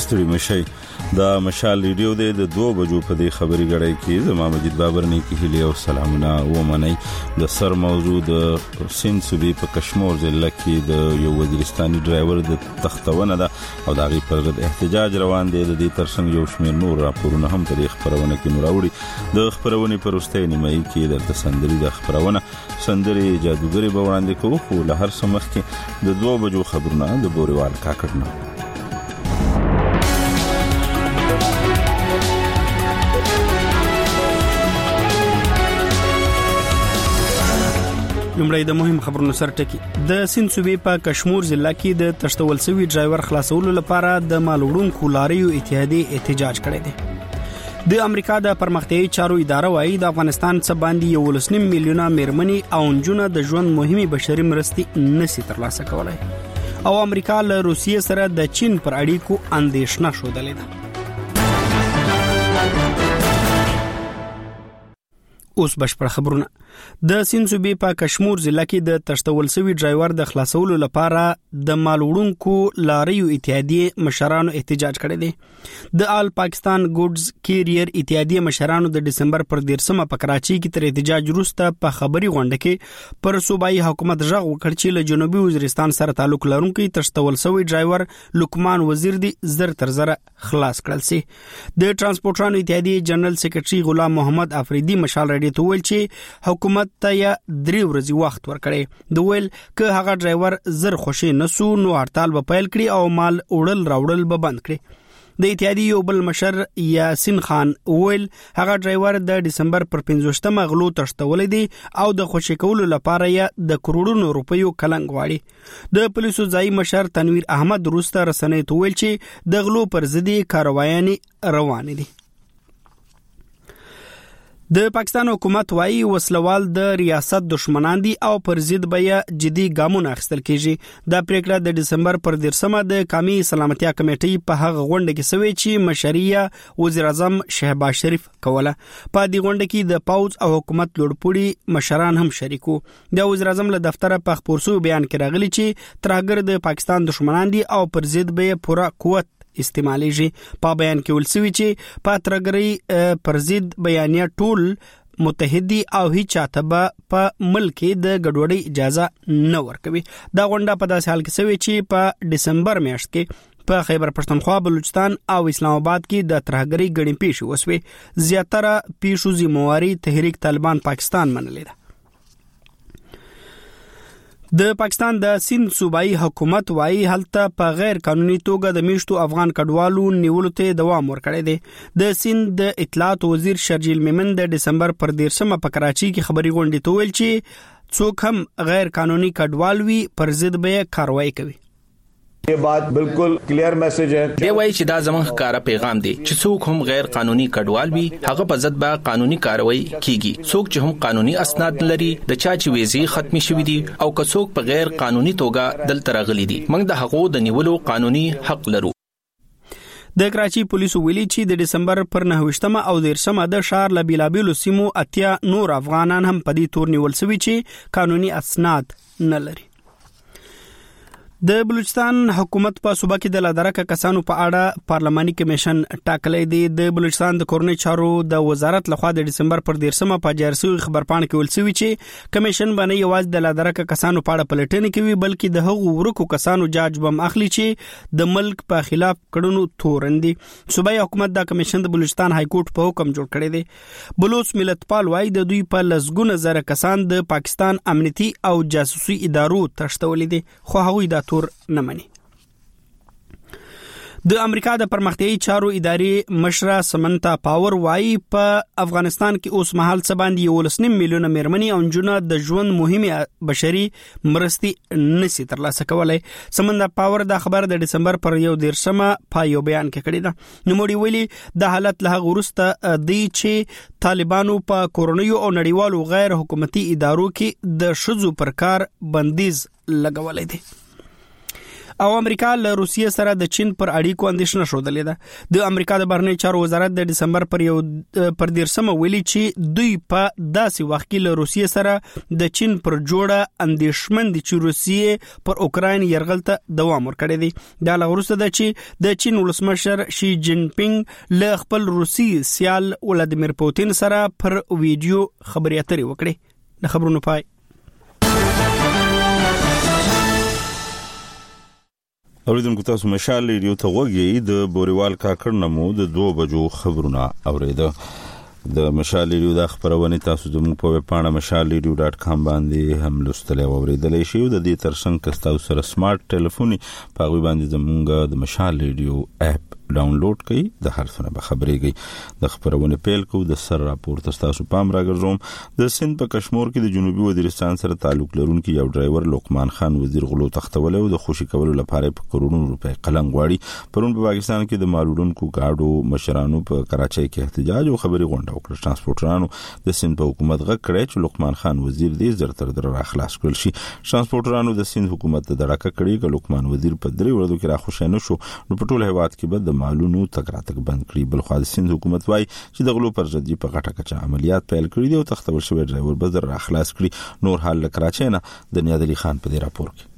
ستړي مشي دا مشال ریډیو د 2 بجو په دې خبري غړای کې زما مجید بابر نه کې هلي او سلامونه و منی د سر موضوع د سند صوبې په کشمیر ضلع کې د یو وزیرستاني ډرایور د تختونه ده او د غي پر ضد احتجاج روان دی. د دې ترڅنګ یو شمېر نور راپورونه هم په دې خبرونه کې نوراوړي. د خبرونه پر وروستۍ نیمه کې د سندري د خبرونه سندري جادوګری به وړاندې کوو خو له هر څه مخکې د 2 بجو خبرونه د بوريوال کاکړنه. لومړی د مهم خبرونو سر ټکی. د سند صوبې په کشمیر ضلع کې د تشتول سوي ډرایور خلاصولو لپاره د مالوړونکو لاریو اتحادیه احتجاج کړی دی. د امریکا د پرمختیایي چارو اداره وايي د افغانستان څخه باندې 1.5 میلیونه میرمنې او نجونه د ژوند مهمه بشري مرستې نشي ترلاسه کولای او امریکا له روسیې سره د چین پر اړیکو اندېښنه شودلې ده. اوس بشپړ خبرونه. د سند صوبې په کشمیر ضلع کې د تشتول سوي ډرایور د خلاصولو لپاره د مالوړونکو لاریو اتحادیه مشرانو احتجاج کړی دی. د آل پاکستان ګوډز کیریر اتحادیه مشرانو د دسمبر پر 13 په کراچي کې تر احتجاج وروسته په خبري غونډه کې پر صوبایي حکومت ژغ وکړ چې له جنوبي وزیرستان سره تعلق لرونکي تشتول سوي ډرایور لقمان وزیر دی زر تر زر خلاص کړل سي. د ترانسپورټرانو اتحادیه جنرال سیکریټري غلام محمد افریدي مشال رادیو ته ویل چې حکومت ته یا 3 ورځې وخت ورکړي. د ویل ک هغه ډرایور زر خوشي نسو نو هړتال به پیل کړي او مال وړل راوړل به بند کړي. د اتحادیه یو بل مشر یاسین خان ویل هغه ډرایور د دسمبر پر 15 غلو تشتولې دي او د خوشي کولو لپاره یې د کروڑونو روپیو کلنګ واړي. د پولیسو ځای مشر تنویر احمد روسته رسنۍ ته ویل چې د غلو پر ضد کاروایانې روان دي. د پاکستان حکومت وايي وسلوال د ریاست دشمنان دي او پر ضد به جدي ګامونه اخیستل کیږي. دا پریکړه د دسمبر پر 13 د قومي سلامتیا کمیټې په هغه غونډه کې شوې چې مشرعیه وزیر اعظم شهباز شریف کوله. په دې غونډه کې د پاوز او حکومت لوړپوړي مشران هم شریکو. د وزیر اعظم له دفتره په خبرسو بیان کې راغلي چې ترهګر د پاکستان دشمنان دي او پر ضد به پوره قوت استعماليږي. په بیان کې ولسوي چې پاترګری پر ضد بیانیه ټول متحدي او هیڅ چاته په ملک د ګډوډۍ اجازه نه ورکوي. دا غونډه په داسې حال کې شوې چې په دسمبر میاشت کې په خیبر پښتونخوا، بلوچستان او اسلام آباد کې د ترهګری ګڼې پیښې وسوي. زیاتره پیښو ذمہواری تحریک طالبان پاکستان منلې ده. د پاکستان د سند صوبایي حکومت وايي هلته په غیر قانوني توګه د میشتو افغان کډوالو نیولو ته دوام ورکړی دی. د سند د اطلاعات وزیر شرجیل میمن د دسمبر پر 13 په کراچي کې خبري غونډه ته ویل چې څوک هم غیر قانوني کډوال وي پر ضد به کاروایی کوي. ये बात बिल्कुल क्लियर मैसेज है. دی وایي چې دا زموږ ښکارا پیغام دی چې څوک هم غیر قانوني کډوال وي هغه په ضد به قانوني کاروایی کیږي. څوک چې هم قانوني اسناد لري د چا چې ویزې ختمي شوې دي او که څوک په غیر قانوني توګه دلته راغلي دي موږ د هغو د نیولو قانوني حق لرو. د کراچي پولیسو ویلي چې د دسمبر پر 9 او 13 د شهر له بیلابیلو سیمو اتیا نور افغانان هم په دې تور نیول شوي چې قانوني اسناد نه لري. د بلوچستان حکومت په صوبه کې د لادرکه کسانو په اړه پارلماني کمیشن ټاکلی دی. د بلوچستان د کورنۍ چارو د وزارت لخوا د دسمبر پر 13 په جارسوي خبرپاڼه کې ولسوي چې کمیشن باندې یوازې د لادرکه کسانو په اړه پلټنې کوي بلکې د هغو ورکو کسانو جاج بم اخلي چې د ملک په خلاف کړنو تورندي. صوبایي حکومت د کمیشن د بلوچستان های کورټ په حکم جوړ کړی دی. بلوچ ملتپال وايي د دوی په لسګونه زره کسان د پاکستان امنیتي او جاسوسي ادارو تشتولې دي خو هغوی دا تور نه مني. د امریکا د پرمختیایي چارو ادارې مشره سمنتا پاور وايي په افغانستان کې اوس مهال څه باندې 1.5 میلیونه میرمنې او نجونه د ژوند مهمه بشري مرستې نشي ترلاسه کولای. سمنتا پاور دا خبر د دسمبر پر 13 په یو بیان کې کړی ده. نو موږ ویلي د حالت له غورسته دی چې طالبانو په کورونیو او نړیوالو غیر حکومتي ادارو کې د شذو پر کار بندیز لګولې دي. او امریکا له روسیې سره د چین پر اړیکو اندېښنه شودلې ده. د امریکا د بهرنی چارو وزارت د دسمبر پر 13 ویلي چې دوی په داسې وخت کې له روسیې سره د چین پر جوړه اندېښمن دي چې روسیې پر اوکراین یرغل ته دوام ورکړي دي. دا له وروسته ده چې د چین ولسمشر شي جین پینګ له خپل روسي سیال ولادیمیر پوتین سره پر ویډیو خبرې اترې وکړي. د خبرونو پای. اوریدونکو تاسو مشال ریډیو ته وګورئ. د بوريوال کاکړ نمو د 2 بجو خبرونه اوریده. د مشال ریډیو د خبرونه تاسو د مو په پاڼه mashalradio.com باندې هم لوستلی او اوریدلای شئ. د دې ترڅنګ که تاسو سره سمارټ ټلیفون په غوي باندې زمونږ د مشال ریډیو اپ ډاونلوډ کړئ د هر څه نه به خبرېږئ. د خبرونه پیل کو د سر راپور تاسو پام راګرځوم. د سند په کشمیر کې د جنوبي وزیرستان سره تعلق لرونکي یو ډرایور لقمان خان وزیر غلو تختول او د خوشي کولو لپاره په کروڑونو روپے قلم غواړي. پرون په پاکستان کې د مالوډونکو گاډو مشرانو په کراچۍ کې احتجاج او خبري غونډه وکړه. ترانسپورټرانو د سند په حکومت غږ کړی چې لقمان خان وزیر دې زر تر در خلاص کړل شي. ترانسپورټرانو د سند حکومت ته دړه کړی چې لقمان وزیر په 3 ورځو کې راخوشی نشو نو په ټول هیواد کې به د مالونو تګراتک بند کړي. بل خو د سند حکومت وايي چې د غلو پر ضد په غټه کچا عملیات پیل کړي دي او تختول شوی ډرایور به زر اخلاص کړي. نور حال کراچۍ نه د نیاد علي خان په دې راپور کې.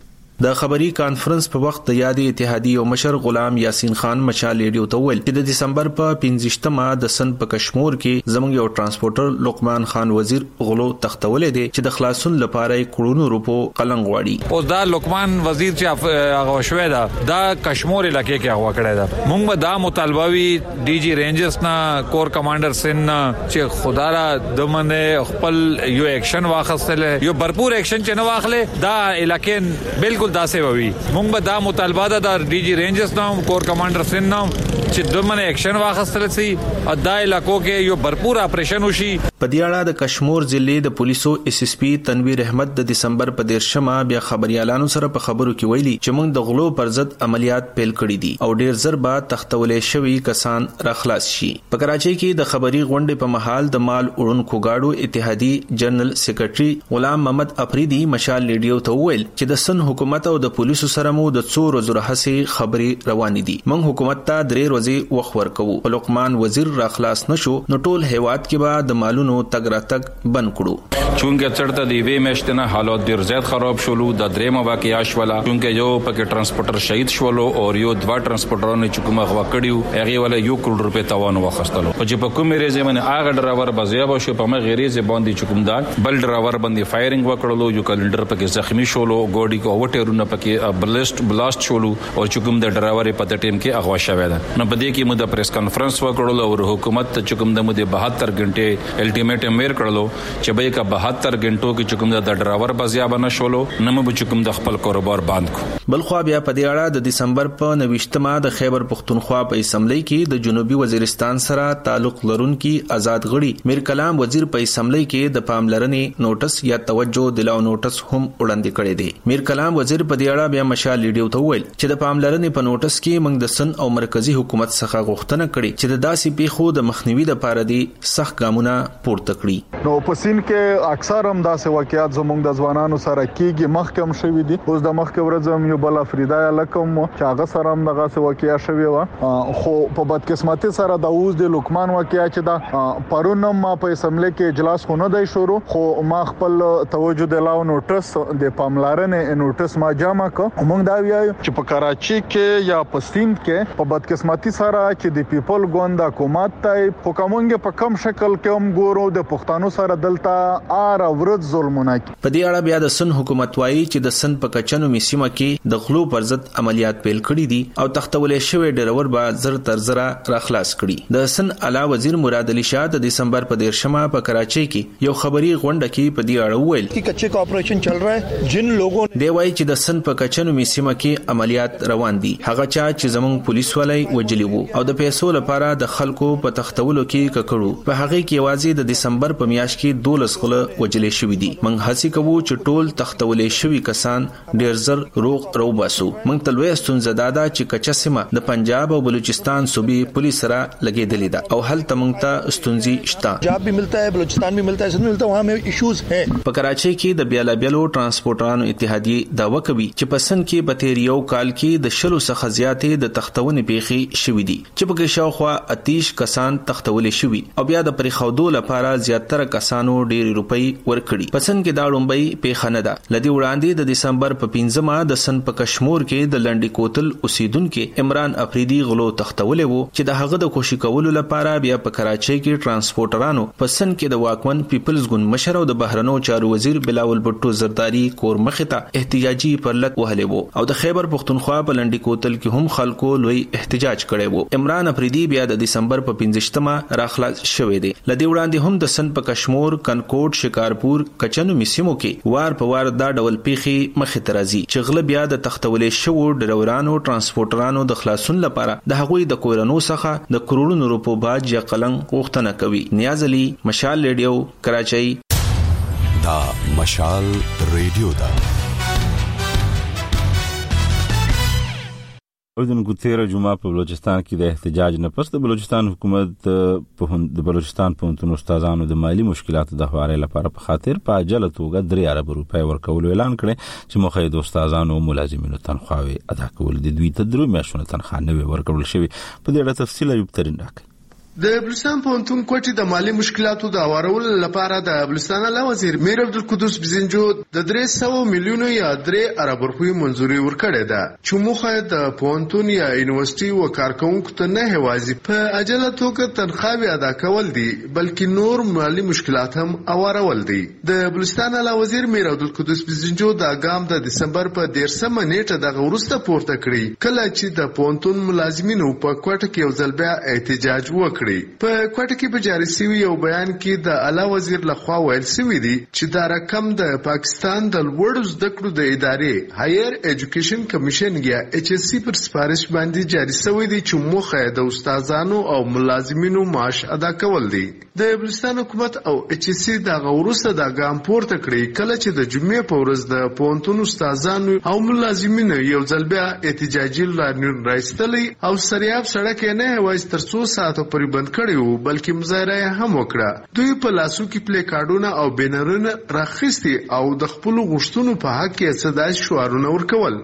د خبري کانفرنس په وخت د یادې اتحادیې او مشر غلام یاسین خان مشال ریډیو ته ویل چې د دسمبر په 15مه د سند په کشمیر کې زموږ یو ترانسپورټر لقمان خان وزیر غلو تختولې دي چې د خلاصون لپاره کروڑونو روپو قلم غواړي. او دا لقمان وزیر چې هغه شوی دا کشمیر علاقې کې هغه کړی دا. موږ دا مطالبه وی ډي جی رینجرز نا کور کمانډر سن چې خدا را د منه خپل یو اکشن واخستل یو بھرپور اکشن چې نه واخلې دا علاقې بالکل داسې ووي. موږ به دا مطالبه ده د ډي جی رینجرز نام کور کمانډر سن نام چې دمنه اکشن واخستل سي ادا علاقو کې یو بھرپور اپریشن وشي. په دې اړه د کشمیر ضلع د پولیسو اس اس پی تنویر احمد د دسمبر په 13مه بیا خبريالانو سره په خبرو کې ویلي چې موږ د غلو پر ضد عملیات پیل کړي دي او ډیر زر به تختولې شوی کسان را خلاص شي. په کراچۍ کې د خبري غونډې په محل د مال اورونکو گاډو اتحادی جنرال سیکریټري غلام محمد افریدي مشال ریډیو ته ویل چې د سن حکومت او د پولیسو سره مو د 2 ورځې راهسي خبري روان دي. موږ حکومت ته 3 ورځې وخت ورکوو. لقمان وزیر را خلاص نشو نو ټول هیواد کې به د مالونو تګراتک بند کړو. چونکه چرته دی وی مشتنه حالات ډیر زیات خراب شولو د درېمه واقعیا شولا چونکه یو پکې ترانسپورټر شهید شولو او یو 2 ترانسپورټرانو چې کومه غوا کړیو هغه ولا 1 کروڑ روپے تاوان واخستلو. او چې په کومه ریزه باندې هغه ډرایور بازیاب شو په مغه ریزه باندې چکمدار بل ډرایور باندې فایرینګ وکړلو یو کلندر پکې زخمی شولو ګوډي کو وټرونه پکې بلاست شولو او چکم د ډرایور په ټیم کې اغوا شوی ده. نو په دې کې موږ د پریس کانفرنس وکړلو او حکومت ته چکم د موږ 72 غنټه الټیمیټم ور کړلو چې به کا 72 غنټو کې چکم د ډرایور بازیاب نه شولو نو موږ چکم د خپل کاروبار بند کو. بل خو بیا په دې اړه د دسمبر په 29مه د خیبر پختونخوا په اسمبلی کې د جنوبي وزیرستان سره تعلق لرونکي آزاد غړي میر کلام وزیر په اسمبلی کې د پاملرنې نوټس یا توجه دلاو نوټس هم وړاندې کړی دی. میر کلام وزیر په دې اړه بیا مشال ریډیو ته ویل چې د پاملرنې په نوټس کې موږ د سن او مرکزی حکومت څخه غوښتنه کړې چې د داسې پیښو د مخنیوي لپاره دي سخت ګامونه پورته کړي. نو په سین کې اکثر هم داسې واقعیات زموږ د ځوانانو سره کېږي مخکم شوی دي. اوس د مخکې ورځم یو بل افریدا لکم چې هغه سره هم دغه واقعیا شوی و خو په بدقسمتي سره د اوس د لوکمان واقعیا چې دا پرونم ما په اسمبلی کې اجلاس خونه دی شروع خو ما خپل توجه دلاو نوټس د پاملرنې نوټس ما جمع کو. موږ دا ویایو چې په کراچۍ کې یا په سین کې په بدقسمتي سره چې د پیپل ګوند حکومت ته په کومنګ په کم شکل کې هم ګورو د پښتنو سره دلته ار ورځ ظلمونه کوي. په دې اړه بیا د سن حکومت وايي چې د سن په کچنو میسیمه کې د غلو پر ضد عملیات پیل کړي دي او تختولې شوی ډرایور به زر تر زر را خلاص کړي. د سن اعلی وزیر مراد علي شاه د دسمبر په 13مه په کراچۍ کې یو خبري غونډه کې په دې اړه ویل چې کچې کا اپریشن چل رہا ہے جن لوگوں دی وايي چې د سن په کچنو میسیمه کې عملیات روان دي هغه چا چې زموږ پولیس ولای وجل وجلی وو او د پیسو لپاره د خلکو په تختولو کې ککړو په هغه کې یوازې د دسمبر په میاشت کې 12 خله وجلې شوې دي موږ هڅه کوو چې ټول تختولې شوی کسان ډیر زر روغ روباسو موږ تلوي ستونزه دادا چې کچا سیمه د پنجاب او بلوچستان صوبې پولیس سره لګېدلې ده او هلته موږ ته ستونزې شته पंजाब भी मिलता है बलूचिस्तान भी मिलता है सब मिलता है वहाँ में इश्यूज हैं په کراچۍ کې د بیلابیلو ترانسپورټرانو اتحادیه دعوه کوي چې په سن کې په تیر یو کال کې د شلو څخه زیاتې د تختونې پیښې شوې دي چې په کې شاوخوا 30 کسان تختولې شوي او بیا د پریخودو لپاره زیاتره کسانو ډېر روپۍ ورکړي په سن کې دا لومبۍ پیښه نه ده لدی وړاندې د دسمبر په 15مه د سن په کشمور کې د لنډي کوتل اوسیدونکو عمران افریدي غلو تختولې وو چې د هغه د کوشش کولو لپاره بیا په کراچۍ کې ترانسپورټرانو په سن کې د واکمن پیپلز ګوند مشر او د بهرنو چارو وزیر بلاول بټو زرداری کور مخته احتجاجي پرلط وهلې وو او د خیبر پختونخوا په لنډي کوتل کې هم خلکو لوی احتجاج کړي وو عمران افریدي بیا د دسمبر په 15مه راخلاص شوې دي لدی وړاندې هم د سن په کشمور کنکوټ شکارپور کچنو میسیمو کې وار په وار دا ډول پیښې مخې ته راځي چې غله بیا د تختولې شوو ډرایورانو ترانسپورټرانو د خلاصون لپاره د هغوی د کورونو څخه د کروڑونو روپو باج یا قلنګ غوښتنه کوي نیاز علي مشال ریډیو کراچۍ دا مشال ریډیو دا اردن ګوتیره جمعه په بلوچستان کې د احتجاج نه پس د بلوچستان حکومت د بلوچستان پوهنتون استادانو د مالی مشکلاتو د حوالې لپاره په خاطر په عاجله توګه 3 ارب روپۍ ورکول اعلان کړي چې مخې د استادانو ملازمینو تنخواوي ادا کول د دوی ته درو میاشتو تنخواه نه ورکول شوی په دې اړه تفصیل ایوب ترين راکړي د بلوچستان پوهنتون کوټې د مالی مشکلاتو د اورول لپاره د بلوچستان اعلی وزیر میر عبدالقدوس بزنجو د 300 میلیونو یا 3 ارب روپۍ منځوري ورکړې ده چې موخه د پوهنتون یا یونیورسيټي او کارکونکو ته نه هوازي په عجله توګه تنخواوي ادا کول دي بلکې نور مالی مشکلات هم اورول دي د بلوچستان اعلی وزیر میر عبدالقدوس بزنجو د اګام د دسمبر په 13 نیټه د غورسته پورته کړی کله چې د پوهنتون ملازمینو په کوټه کې یو ځل بیا احتجاج وکړ په کوټه کې په جاری شوی یو بیان کې د اعلی وزیر لخوا ویل شوی دی چې دا رقم د پاکستان د لوړو زده کړو د ادارې هایر ایجوکیشن کمیشن یا ایچ اس سی پر سپارښت باندې جاری شوی دی چې موخه د استادانو او ملازمینو معاش ادا کول دي د بلوچستان حکومت او ایچ اس سی د غورسته د ګام پورته کړی کله چې د جمعې په ورځ د پوهنتون استادانو او ملازمینو یو ځل بیا احتجاجي لارنون راځتلی او سریاب سړک نه وایي تر 2 ساعتو پورې بند کړیو بلکې مظاهره هم وکړه دوی په لاسو کې پلی کارډونه او بینرونه راخستي او د خپل غوښتنو په حق کې صداي شعارونه ورکول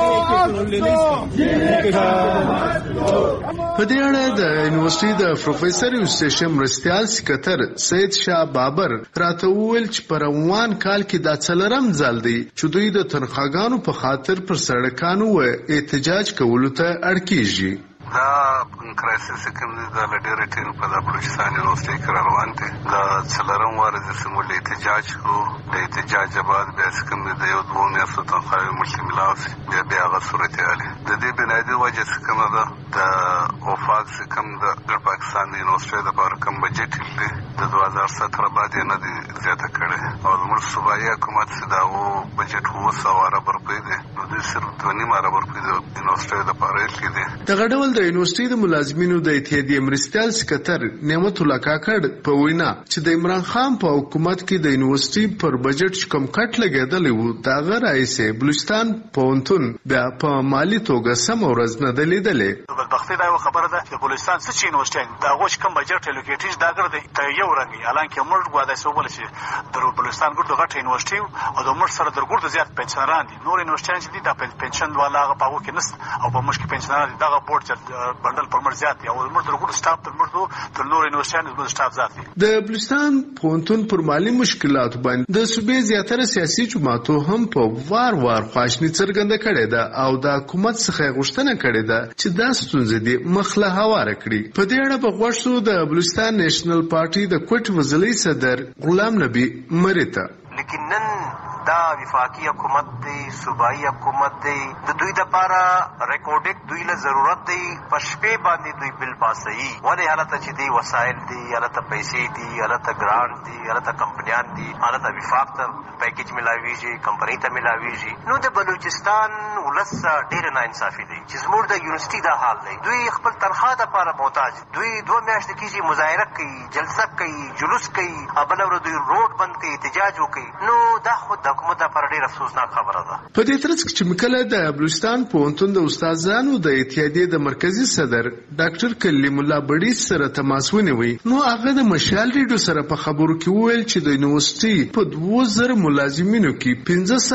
په دې اړه د یونیورسيټي د پروفیسور یوسف مرستيال سکتر سید شاه بابر راته وویل چې په روان کال کې دا څلرم ځل دی چې دوی د تنخواګانو په خاطر پر سړکانو احتجاج کولو ته اړ کیږي دا کرایسس کوم د لډیر ټیم په د بلوچستان یونیورسيټي کې روان دي دا څلورم وار د سمول احتجاج کو د احتجاج بعد بیا کوم د یو دوه میاشتو تنخواه ملتملاس بیا هغه صورتحال د دې بنیادی وجه کوم ده د اوفاق کوم د پاکستان یونیورسيټي د لپاره کوم بجټ دی د 2017 بعد نه دی زیاته کړي او موږ صوبایي حکومت دا و بجټ هو 100 ارب روپۍ دی نو د صرف 2.5 ارب روپۍ د یونیورسيټي د لپاره کې دی دغه ډول د یونیورسيټي د ملازمینو د اتحادیې مرستيال سکتر نعمت الله کاکړ په وینا چې د عمران خان په حکومت کې د یونیورسيټي پر بجټ کم کټ لګیدلی وو دا غیر ایسه بلوچستان پوهنتون بیا په مالی توګه سم ورځ نه دلیدلې بدبختي دا خبره ده چې بلوچستان څه یونیورسيټي دا غوښ کم بجټ الوکیټیج دا ګرځي ته یو رنګي حالانکه موږ غواړو چې ول چې د بلوچستان ګورډ غټ یونیورسيټي او د موږ سره د ګورډ زیات پنشنران دي نور یونیورسيټي چې د پنشن والا هغه په کې نست او په مشکل پنشنران دغه بورډ چې بندل پر مر زیات دی او موږ د ګورډ سټاف تر موږ تر نور یونیورسيټي د سټاف زیات دي د بلوچستان پوهنتون پر مالی مشکلات باندې د صوبې زیاتره سیاسي جماعتو هم په وار خواشنی څرګنده کړې ده او د حکومت څخه غوښتنه کړې ده چې دا ستونزې دې مخله هواره کړي په دې اړه په غوښتو د بلوچستان نېشنل پارټي د کوټ وزلي صدر غلام نبی مریته لیکن نن دا وفاقي حکومت دی صوبایي حکومت دی د دوی لپاره ریکارډک دوی له ضرورت دی په شپې باندې دوی بل پاسوي ولې هلته چې دی وسایل دی هلته پیسې دي هلته ګرانټ دی هلته کمپنیان دي هلته وفاق ته پیکیج ملاویږي کمپنۍ ته ملاویږي نو د بلوچستان ولس ډېر ناانصافي دی چې زموږ د یونیورسټي دا حال دی دوی خپل تنخوا دپاره محتاج دوی 2 میاشتې کېږي مظاهره کوي جلسه کوي جلوس کوي بله ورځ دوی روډ بند کوي احتجاج وکوي نو دا خو د حکومت دپاره ډېر افسوسناک خبره ده. په دې ترڅ کې چې کله د بلوچستان پوهنتون د استادانو د اتحادیې د مرکزي صدر ډاکټر کلیم الله بډیس سره تماس ونیوی نو هغه د مشال ریډیو سره په خبرو کې وویل چې د یونیورسټي په 2000 ملازمینو کې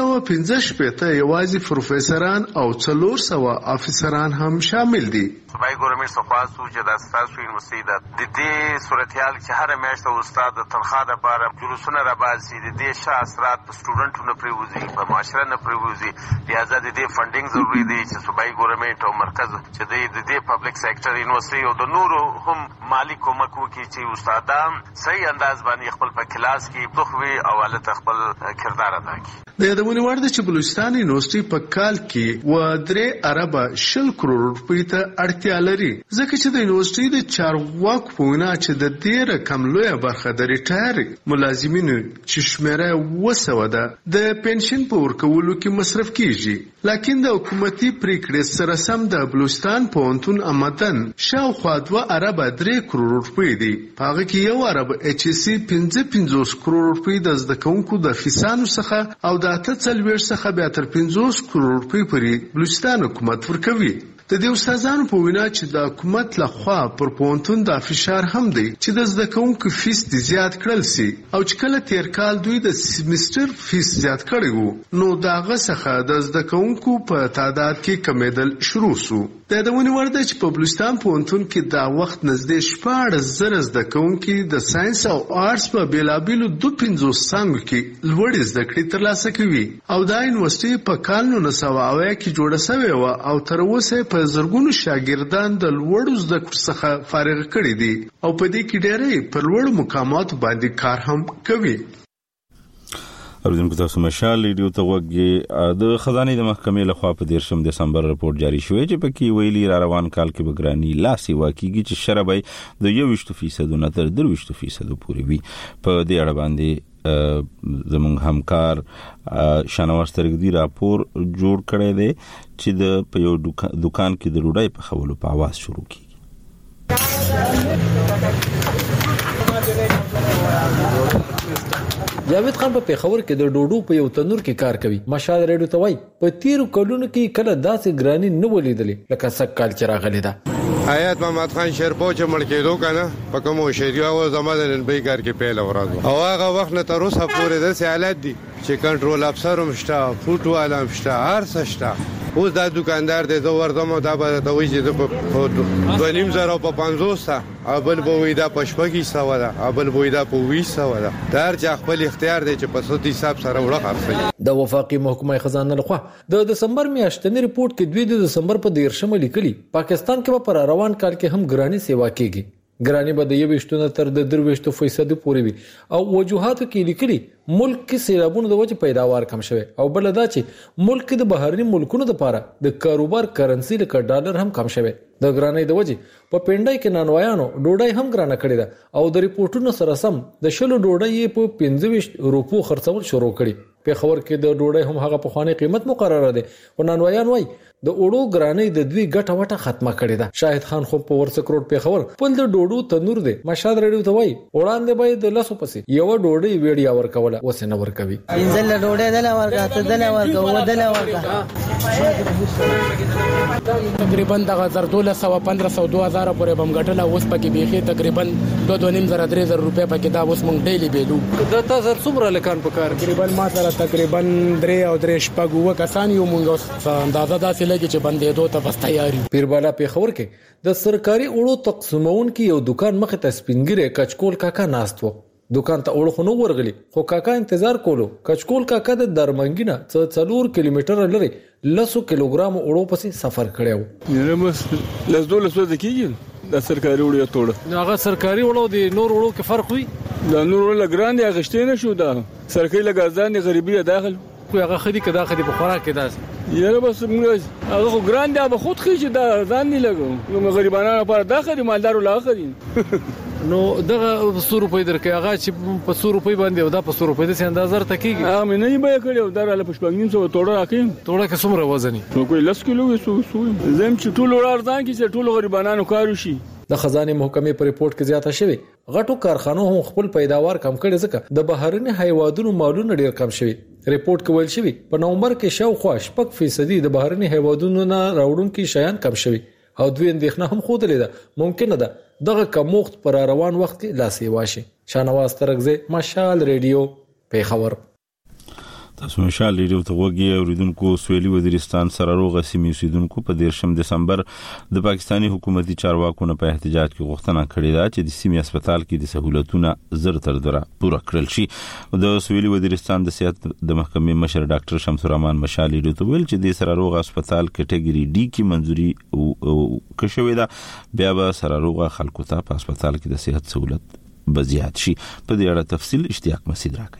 1515 یوازې پروفیسوران او 400 افسران هم شامل دي. صوبایي ګورنمنټ څخه سو چې د ستاسو یونیورسټي د دې صورتحال چې هر میاشت استاد د تنخوا لپاره جلوسونه راباسي د دې ښه اثرات په سټوډنټونو پرېوځي په معاشره نه پرېوځي لہذا د دې فنډینګ ضروري دی چې صوبایي ګورنمنټ او مرکز چې د دې پبلک سېکټر یونیورسټي او د نورو هم مالی کومک وکړي چې استادان صحیح انداز باندې خپل په کلاس کې بخوي او هلته خپل کردار ادا کړي. د یادونې وړ ده چې بلوچستان یونیورسټي په کال کې 3 اربه 10 کروڑ روپۍ ته اړتیا لري ځکه چې د یونیورسټي د چارواکو په وینا چې د دې رقم لویه برخه د ریټایر ملازمینو چې شمیره 200 ده د پنشن په ورکولو کې مصرف کیږي لکن د حکومتي پریکړې سره سم د بلوچستان پوهنتون آمدن شاوخوا 2 اربه 3 کروڑ روپۍ دي په هغه کې 1 اربه ایچ اس سی 55 کروڑ روپۍ د زده کوونکو د فیسانو څخه او د 48 څخه بیا تر 50 کروڑ روپۍ پورې بلوچستان حکومت ورکوي. د دې استادانو په وینا چې د حکومت لخوا پر پوهنتون د فشار هم دی چې د زده کوونکو فیس زیات کړل سي او چې کله تیر کال دوی د سیمستر فیس زیات کړی وو نو د هغه څخه د زده کوونکو په تعداد کې کمیدل شروع سو. د یادونې وړ ده چې په بلوچستان پوهنتون کې دا وخت نږدې 14,000 زده کوونکي د ساينس او آرټس په بیلابیلو 250 څانګو کې لوړې زده کړې ترلاسه کوي او دا یونیورسټي په کال 1990 کې جوړه شوې وه او تر اوسه په زرګونو شاګردان د لوړو زده کړو څخه فارغ کړي دي او په دې کې ډېری په لوړو مقاماتو باندې کار هم کوي. اوریدونکو تاسو مشال ریډیو ته وګورئ. د خزانه د محکمې لخوا په 13 دسمبر رپورت جاری شوی چې پکې ویلي را روان کال کې بګرانی لاسي واقعي چې شربای د 21% نه تر 23% پورې وي. په دې اړه باندې زموږ همکار شانواز ترګدي راپور جوړ کړی دی چې د په یو دکان کې د روډای په خولو په आवाज شروع کیږي. جاوید خان په پیښور کې د ډوډو په یو تنور کې کار کوي. مشال ریډیو ته وایي په 13 کلونو کې کله داسې ګرانی نه ولیدلې لکه څنګه کال چې راغلی ده. حیات محمد خان شیرپو چې مړ کېدو کنه په کومو شریعه او زماده ننبې کار کې پیل ورغلو او هغه وخت نه تر اوسه پورې د حالت دي چې کنټرول افسر هم شته فوټو عالم شته هر څه شته. اوس دا دکاندار دی زه ورځم دا به ته وایي چې په 2,500 په 50 تا بل به وایي دا په 600 ده بل به وایي دا په 200 ده. دا هر چا خپل اختیار دی چې په څه حساب سره وړه خرڅوي. د وفاقي محکمه خزانه لخوا د دسمبر میاشتنی رپورت کې 2 د دسمبر په 13 لیکلي پاکستان کې په روان کال کې هم ګرانی سیوا کیږي. ګرانی به د 21 تر 23% پورې وي او وجوهاتو کې لیکلي ملک کې سیلابونو د وجې پیداوار کم شوی او بل دا چې ملک کې د بهرني ملکونو لپاره د کاروبار کرنسي لکه ډالر هم کم شوی. د ګرانی د وجې په پینډای کې نانوایانو ډوډۍ هم ګرانه کړې ده او د ریپورتونو سره سم د شلو ډوډۍ په 25 روپو خرڅول شروع کړي. په خبر کې د ډوډۍ هم هغه په خواني قیمت مقرره ده او نانوایان وایي د اوړو ګرانی د دوی ګټه وټه ختمه کړې ده. شاهد خان خو په ورڅ کروڑ په خبر پل د ډوډو تنور دی. مشال ریډیو ته وایي وړاندې به د لاسو پسې یو ډوډۍ ویډیا ورکوله اوس نه ورکوي. انځل ډوډۍ دلا ورکا ته دلا ورکا ودلا ورکا تقریبا دغه 1200 2000 پورې بم غټله اوس پکې بیخي تقریبا 2.5 روپیا پکې دا اوس مونږ ډیلی بیلو. دا تاسو څومره لکان په کار تقریبا ما سره تقریبا 3 او 3 شپږ کسان یو مونږ اندازه داسې لګي چې بندېدو ته بس تیاری. پیربالا پیښور کې د سرکاري اوړو تقسیمون کې یو دکان مخ ته سپینګره کچکول کاکا ناست و. دکان ته اوړو خو نو ورغلی خو کاکا انتظار کولو. کچکول کاکا د درمنګینه 4 کیلومتر لري 100 کیلوګرام اوړو پسې سفر کړو. نه مس لز دول سو د کیږي د سرکاري وړو توړه هغه سرکاري وړو دي نور وړو کې فرق وي د نور وړو لګران دي غشتې نه شو دا سرکاري لګازان دي غریبي داخل خو هغه خدي کدا خدي په خوراک کې داس یاره بس موږ هغه خو ګران دی به خود خېږي دا ځان نه لګو نو غریبانو لپاره دا خري مالدارو لا خري نو دغه 100 روپۍ درکې هغه چې په 100 روپۍ باندې او دا په 100 روپۍ د اندازه تر کېږي هغه مې نه به کړو دا له پښپنګیم سو توړه راکې توړه کې څومره وزن نو کوئی 10 کیلو وسو زم چې ټول ورځان کې چې ټول غریبانو کارو شي د خزانه محکمې په ریپورت کې زیاته شوی غټو کارخانو هم خپل پیداوار کم کړي ځکه د بهرني حیواناتو مالونه ډیر کم شوی ریپورت کې ویل شوی په نومبر کې شاوخوا 8% د بهرني حیواناتو نه راوړونکو شیان کم شوی او دوی اندېښنه هم خوده لیده ممکنه ده دغه کموخت پر روان وخت کې لاسي واشي شانواز ترغزه مشال ریډیو پیښور تاسو مشال ریډیو ته وګورئ اوریدونکو سویلي وزیرستان سره روغ سیمې اوسیدونکو په 13 دسمبر د پاکستانی حکومتي چارواکو نه په احتجاج کې غوښتنه کړې ده چې د سیمې هسپتال کې د سہولتونو زر تر دره پوره کړل شي د سویلي وزیرستان د صحت د محکمې مشر ډاکټر شمس الرحمن مشال ریډیو ته ویل چې د سره روغ هسپتال کټګوري ډي کې منځوري کښوي ده بیا به سره روغ خلکو ته په هسپتال کې د صحت سہولت بزیات شي په دې اړه تفصیل اشتیاق مسعود راکړي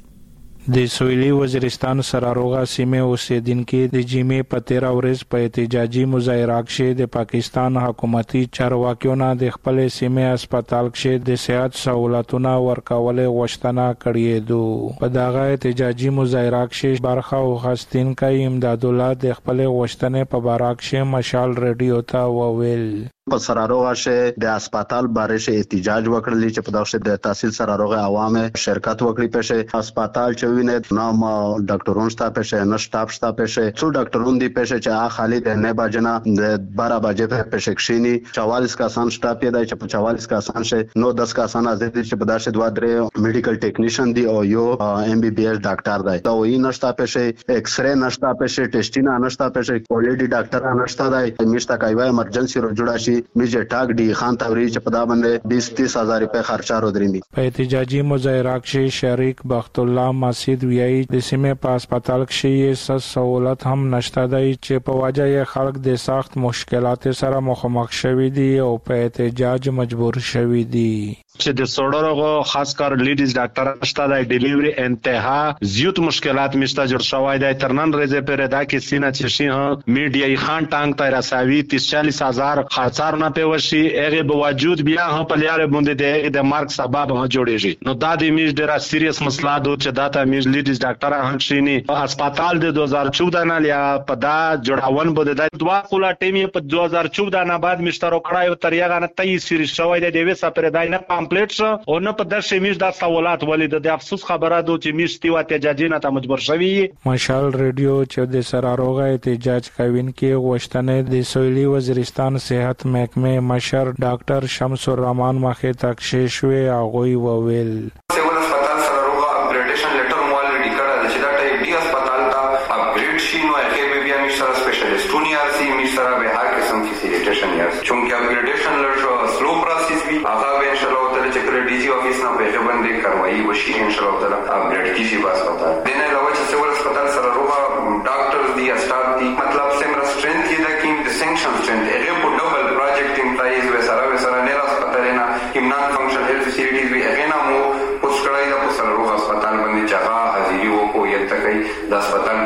د سویلي وزیرستان سراروغا سیمه اوسیدونکو د جمعې په 13 ورځ په احتجاجي مظاهره کې د پاکستان حکومتي چارواکیو نه د خپل سیمه هسپتال کې د صحت سہولتونو ورکول غوښتنه کړې ده په دغه احتجاجي مظاهره کې برخه واخیستونکو امداد الله د خپل غوښتنې په اړه کې مشال ریډیو ته وویل په سراروغه شه د هسپتال باره شه احتجاج وکړل چې په دغه د تحصیل سراروغه عوامه شرکت وکړي په هسپتال چې وینې نام ډاکټرون شتا په نه شتاب شتا په څو ډاکټرون دی په چې خالد نه باجنا د 12 بجې په شکشینی 44 کسان شتا په دای چې په 44 کسان شه نو 10 کسان ازید چې په داسې دوه درې میډیکل ټیکنیشن دی او یو ام بي بي اس ډاکټر دی دا وی نشتا په ایکس رے نشتا په ټیسټینا نشتا په کوالټي ډاکټر نشتا دی میشتا کایوه ایمرجنسي رو جوړا شي میجه ټاک دی خان توري چې په دا باندې 20-30 هزار روپے خرچه رو درېمي په احتجاجي مظاهره کې شریک بخت الله مسجد ویای د سیمه په هسپتال کې سہولت هم نشته دی چې په وجه یې خلک د سخت مشکلات سره مخامخ شوي دي او په احتجاج مجبور شوي دي چې د سوړورغو خاص کر لیډیز ډاکټر نشته دی ډیلیوري انتها زیات مشکلات مشته جوړ شوی دی ترنن رزه پر ادا کې سینه چې شي میډیا خان ټانګ ته رساوي 30-40 هزار خرڅار نه پیوشي هغه باوجود بیا هم په لاره باندې د مارک سبب هم جوړیږي نو دا د میج ډیره سیریس مسله ده چې دا ته میج لیډیز ډاکټر هم شینی هسپتال د 2014 نه لیا په دا جوړاون بده د دوا کولا ټیمې په 2014 نه بعد مشترو کړایو تریغه نه تای سری شوی دی د وسه پر دای نه کمپلیټ شو او نه په درشه میش د سوالات ولید د افسوس خبره ده چې میشتي و احتجاجي نه ته مجبور شوی مشال ریډیو چې د سراروغه احتجاج کوونکو غوښتنې د سویلي وزیرستان صحت محکمه مشر ډاکټر شمس الرحمن مخه تک شوی هغه وویل سیول هسپتال سراروغه اپګریډیشن لیټر مو الریډي کړه چې دا ټایپ ډي هسپتال ته اپګریډ شي نو هغه بیا مشر سپیشلیسټونی ارسي مشر به هر قسم فیسیلیټیشن یاس چونکه اپګریډیشن لږ سلو پروسس وی هغه به ان شاء الله تعالی چې کله ډي سي افیس نه به باندې کاروایی وشي ان شاء الله تعالی اپګریډ کیږي هسپتال دنه علاوه چې سیول هسپتال سراروغه ډاکټرز دی استاد دی مطلب سمره سټرنث کې دا کې د سنکشن سټرنث هغه په ډبل پروجیکټ امپلایز وسره نه هسپتال نه هم نان فنکشنل هیلث فیسیلیټیز وی هغه نه مو پوس کړای دا په سراروغه هسپتال باندې چې حاضری وکړو یته کوي د هسپتال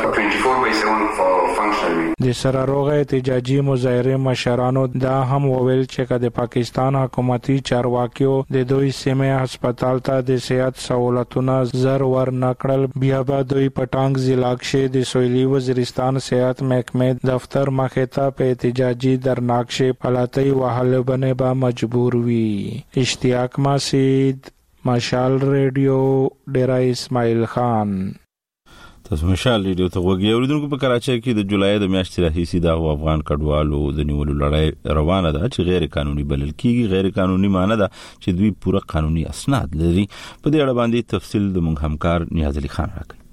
24/7 فنکشنل وی د سراروغه احتجاجي مظاهره مشرانو دا هم وویل چې د پاکستان حکومتي چارواکیو د دوی سیمه هسپتال ته د صحت سہولتونو زر ور نکړل بیا به دوی پټانګ ضلع کې د سویلي وزیرستان صحت محکمه دفتر مخه ته په احتجاجي درناکشه پلاتی وهل بنه با مجبور وی اشتیاق مسعود مشال ریډیو ډیرا اسماعیل خان تاسو مشال ریډیو ته وګورئ اوریدونکو په کراچۍ کې د جولای د میاشتې راهیسې د افغان کډوالو د نیولو لړۍ روانه ده چې غیر قانوني بلل کیږي غیر قانوني معنی ده چې دوی پوره قانوني اسناد لري په دې اړه باندې تفصیل د موږ همکار نیاز علي خان راکړي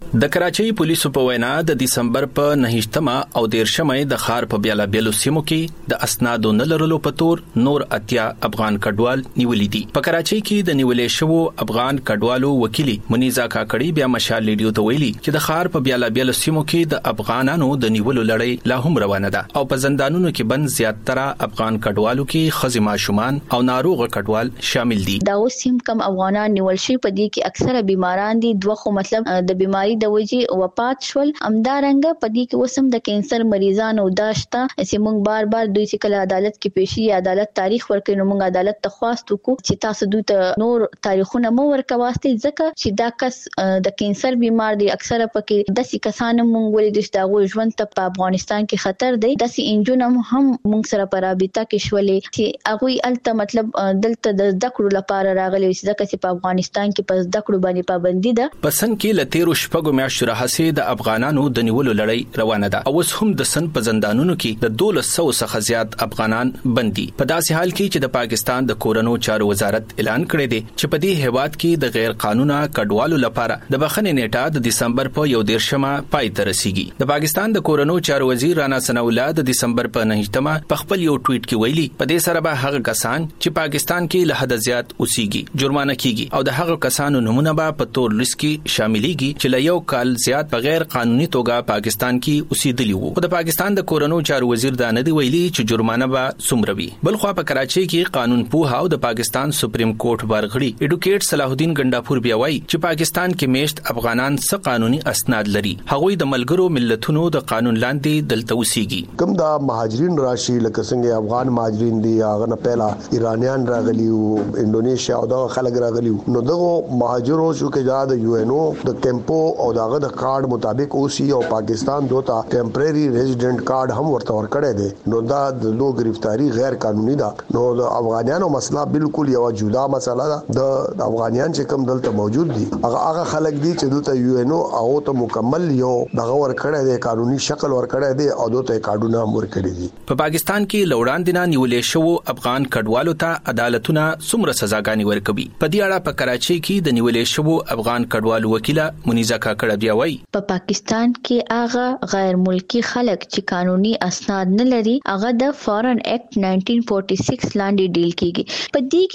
د کراچۍ پولیسو په وینا د دسمبر په 9مه او 13مه د ښار په بیلابیلو سیمو کې د اسنادو نه لرلو په تور نور اتیا افغان کډوال نیولې دي. په کراچۍ کې د نیولې شوو افغان کډوالو وکیل منیزا کاکړی بیا مشال ریډیو ته ویلي چې د ښار په بیلابیلو سیمو کې د افغانانو د نیولو لړۍ لا هم روانه ده او په زندانونو کې بند زیاتره افغان کډوالو کې خزي ماشومان او ناروغ کډوال شامل دي. دا اوسم کم افغانان نیول شي په دې کې اکثره بیماران دي دوه مطلب د بیماری د وجې وفات شول. امدارنګ په دې کې وسم د کینسر مریضانو داشته چې موږ بار بار دوی چې کله عدالت کې پیشي عدالت تاریخ ورکړي نو موږ عدالت ته خواستو کو چې تاسو دوی ته نور تاریخونه مو ورکواسته ځکه چې دا کس د کینسر بیمار دي. اکثره پکې داسې کسان موږ ولې د داغو ژوند ته په افغانستان کې خطر دی. داسې انجونم هم موږ سره په رابطه کې شولې چې هغه الته مطلب دلته د ذکر لپاره راغلي ځکه چې په افغانستان کې په ذکر باندې پابندي ده. پسند کې لتیرو شپږو میاشتو راهسي د افغانانو د نیولو لړۍ روانه ده او اوس هم د سن په زندانونو کې د 1200 څخه زیات افغانان بندي. په داسې حال کې چې د پاکستان د کورونو چارو وزارت اعلان کړی دی چې په دې هیواد کې د غیر قانونه کډوالو لپاره د بخښنې نیټه د دسمبر په 13مه پای ته رسیږي. د پاکستان د کورونو چارو وزیر رانا ثناء الله د دسمبر په 9مه په خپل یو ټویټ کې ویلي په دې سره به هغه کسان چې پاکستان کې له حد زیات اوسېږي جرمانه کیږي او د هغه کسانو نمونه به په تور لیست کې شاملېږي چې له یو کال زیات بغیر قانوني توګه پاکستان کې اوسېدلي وو. خو د پاکستان د کورونو چارو وزیر دا نه دی ویلي چې جرمانه به څومره وي. بل خو په کراچۍ کې قانون پوها او د پاکستان سپریم کورټ بارغړي ایډوکیټ صلاح الدین ګنداپور بیا وایي چې پاکستان کې میشت افغانان څه قانوني اسناد لري. هغوی د ملګرو ملتونو د قانون لاندې دلته اوسېږي. کوم دا مهاجرین راشي لکه څنګه افغان مهاجرین دي هغه نه پهلا ایرانیان راغلي او انډونیشیا او دا خلک راغلي نو دغه مهاجرو شو کې د یو ان او د کیمپو او دغه د کارت مطابق اوسي او پاکستان دوتا ټیمپرری ریزیډنٹ کارت هم ورته ورکړی دی نو دا د لو گرفتاری غیر قانوني ده. نو د افغانانو مسله بالکل یو جدا مسله ده. د افغانان چې کوم دلته موجود دي هغه خلک دي چې دلته یو ان او ته مکمل یو دغه ورکړی دی قانوني شکل ورکړی دی او دلته کارډونه هم ورکړي دي. په پاکستان کې لوړان دینه نیولې شو افغان کډوالو ته عدالتونه څومره سزاګانی ورکوي. په دې اړه په کراچۍ کې د نیولې شو افغان کډوالو وکیله منیزا کاکړه بیا وایي په پاکستان کې هغه غیر ملکی خلک چې قانوني اسناد نه لري هغه د فارن ایکټ 1946 لاندې ډیل کیږي. په دې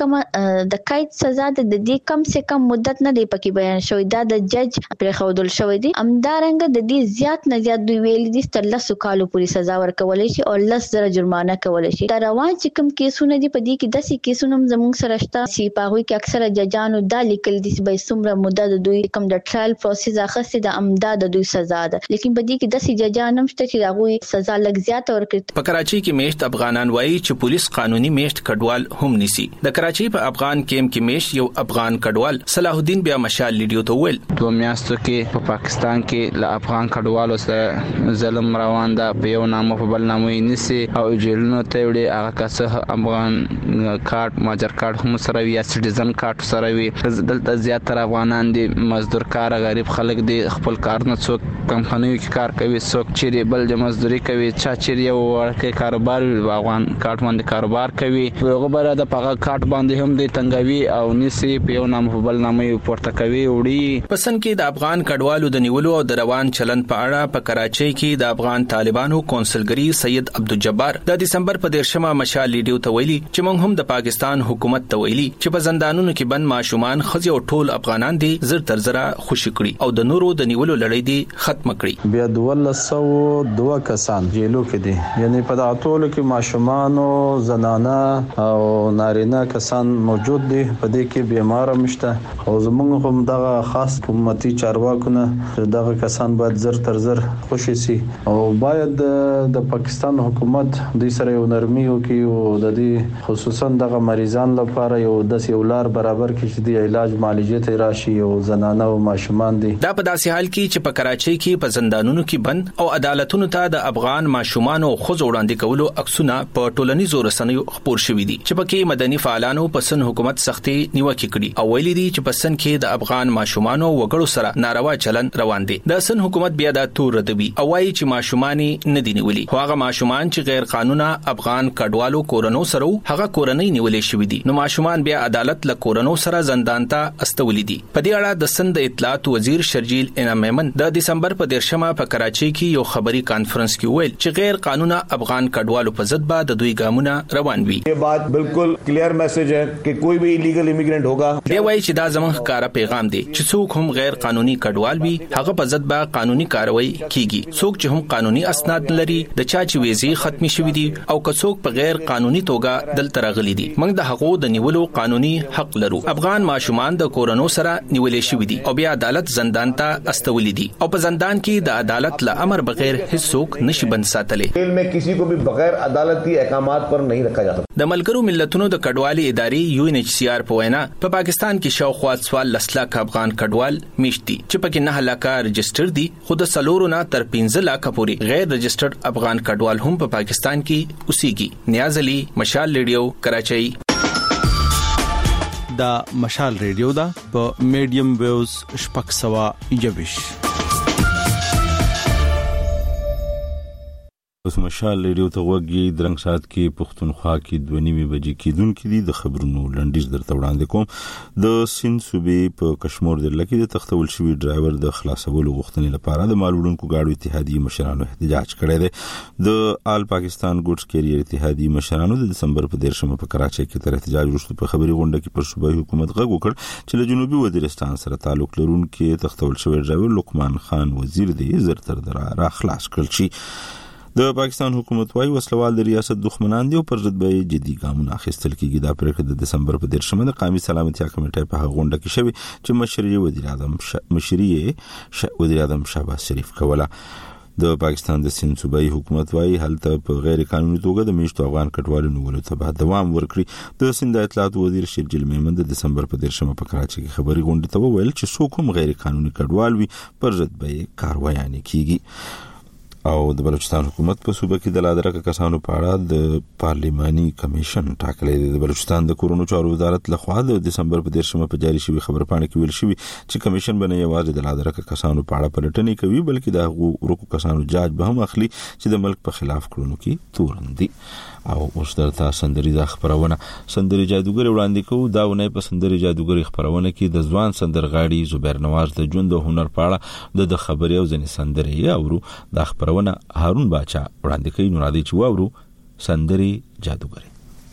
کې د قید سزا د دې کم سے کم مدت نه دی پکې بیان شوی دا د جج پر خودل شوی دی. امدارنګ د دې زیات نه زیات دوی ویل دي تر 10 کالو پورې سزا ورکول شي او 10,000 جرمانه کول شي. دا روان چې کوم کیسونه دي په دې کې داسې کیسونه زموږ سره شته چې په هغه کې اکثره ججانو دا لیکل دي چې به څومره مدت دوی کوم د ټرایل پروسس اخستې د امداد د دوی سزا ده لیکن په دې کې داسې ججان هم شته چې هغه سزا لږ زیات ورکړي. په کراچۍ کې میشت افغانان وایي چې پولیس قانوني میشت کډوال هم نیسي. د کراچۍ په افغان کیمپ کې میشت یو افغان کډوال صلاح الدین بیا مشال لیډیو ته ویل 2 میاشتو کې په پاکستان کې له افغان کډوالو سره ظلم روان ده په یو نامه په بل نامه یې نیسي او جیلونو ته وړي. هغه کس افغان کارت ماجر کارت هم سره وي یا سټیزن کارت سره وي. دلته زیاتره افغانان دي مزدور کار غریب خلک دي خپل کار نه څوک کمپنیو کې کار کوي څوک چیرې بل د مزدوري کوي چا چیرې یو ورکه کاروبار افغان کارت باندې کاروبار کوي هغه بره د پاګه کارت باندې هم د تنګوي او نسی په یو نام په بل نامه پورته کوي وړي. پسند کې د افغان کډوالو د نیولو او د روان چلن په اړه په کراچۍ کې د افغان طالبانو کونسلګری سید عبدالجبار د دسمبر په 13مه مشال لیډیو ته ویلي چې موږ هم د پاکستان حکومت ته ویلي چې په زندانونو کې بند ماشومان خزي او ټول افغانان دي زر تر زره خوشی کړي او د نورو د نیولو لړۍ دي ختم کړي. بیا 1202 کسان جیلو کې دي یعنی په داتولو کې ماشومان او زنانه او نارینه کسان موجود دي. په دې کې بیمار مشته او زموږ هم دغه خاص حکومتي چارواکونه دغه کسان باید زر تر زر خوشي سي او باید د پاکستان حکومت د سره یو نرمي وکړي او د دې خصوصا دغه مریضان لپاره یو د سیولار برابر کړي چې د علاج معالجې ته راشي او زنانه او ماشومان دي. دا په داسې حال کې چې په کراچۍ کې په زندانونو کې بند او عدالتونو ته د افغان ماشومان او خزو وړاندې کولو عکسونه په ټولنیزو رسنیو خپور شوي دي چې پکې مدني فعالانو په سن حکومت سختي نیوکه کړي او ویلي دي چې په سن کې د افغان ماشومان او وګړو سره ناروا چلن روان دي. د سن حکومت بیا د تور ردوي او وايي چې ماشومان نه دي نیولي خو هغه ماشومان چې غیر قانونه افغان کډوالو کورونو سره هغه کورنۍ نیولې شوې دي نو ماشومان بیا عدالت له کورونو سره زندان ته استولې دي. په دې اړه د سند اطلاعات وزیر شرجیل انعام میمن د دسمبر په 13 په کراچۍ کې یو خبري کانفرنس کې ویل چې غیر قانوني افغان کډوالو په ضد به د دوی ګامونه روان وي. یہ بات بالکل کلیئر میسج ہے کہ کوئی بھی ایلیگل امیګرینټ ہوگا. دی وایي چې دا زموږ ښکارا پیغام دی چې څوک هم غیر قانوني کډوال وي هغه په ضد به قانوني کاروایی کیږي. څوک چې هم قانوني اسناد لري د چا چې ویزې ختمي شوې دي او که څوک په غیر قانوني توګه دلته راغلي دي موږ د هغو د نیولو قانوني حق لرو. افغان ماشومان د کورونو سره نیولې شوې دي او بیا عدالت زندان ته استولې دي او په زندان کې د عدالت له امر بغیر هیڅ څوک نشي بند ساتلی. جیل میں کسی کو بھی بغیر عدالتی احکامات پر نہیں رکھا جا سکتا. د ملګرو ملتونو د کډوالي ادارې UNHCR په وینا په پاکستان کې شاوخوا 14 لک افغان کډوال میشت دي چې پکې 9 لک رجسټر دي خو د سلورو نه تر 15 لک پورې غیر رجسټرډ افغان کډوال هم په پاکستان کې اوسېږي. نیاز علي، مشال ریډیو، کراچۍ. دا مشال ریډیو دا په میډیم ویوز 621. اوس مشال ریډیو ته وګورئ. درنګ سات کې پښتونخوا کې 2:30 بجې کېدونکې دي. د خبرونو لنډیز درته وړاندې کوم. د سند صوبې په کشمیر ضلع کې د تختول شوی ډرایور د خلاصولو غوښتنې لپاره د مالوړونکو گاډو اتحادیې مشرانو احتجاج کړی دی. د آل پاکستان ګوډز کیریئر اتحادیې مشرانو د دسمبر په 13 په کراچۍ کې تر احتجاج وروسته په خبري غونډه کې پر صوبایي حکومت غږ وکړ چې له جنوبي وزیرستان سره تعلق لرونکي تختول شوی ډرایور لقمان خان وزیر دی زر تر را خلاص کړل شي. د پاکستان حکومت وايي وسلوال د ریاست دښمنان دي او پر ضد به جدي ګامونه اخیستل کیږي. دا پریکړه د دسمبر په 13 د قومي سلامتیا کمیټې په غونډه کې شوې چې مشري وزیر اعظم شهباز شریف کوله. د پاکستان د سند صوبایي حکومت وايي هلته په غیر قانوني توګه د میشتو افغان کډوالو نیولو ته به دوام ورکړي. د سند اطلاعات وزیر شرجیل میمن د دسمبر په 13 په کراچۍ کې خبري غونډه ته وویل چې څوک هم غیر قانوني کډوال وي پر ضد به کاروایي کیږي. او د بلوچستان حکومت په صوبه کې د لادرکه کسانو په اړه د پارلیماني کمیشن ټاکلی دی. د بلوچستان د کورونو چارو وزارت لخوا د دسمبر په 13 په جاری شوی خبرپاڼه کې ویل شوی چې کمیشن به نه یوازې د لادرکه کسانو په اړه پلټنې کوي بلکې د هغو ورکو کسانو جاج به هم اخلي چې د ملک په خلاف کړنو کې تورن دي. او اوس درته سندري خبرونه سندري جادوګر وړاندې کوو. دا ونه په سندري جادوګر خبرونه کې د ځوان سندرغاړي زبیر نواز د ژوند او هنر په اړه د خبري او ځنې سندري اورو. د خبرونه هارون باچا وړاندې کوي. نو راځي چې واورو سندري جادوګر.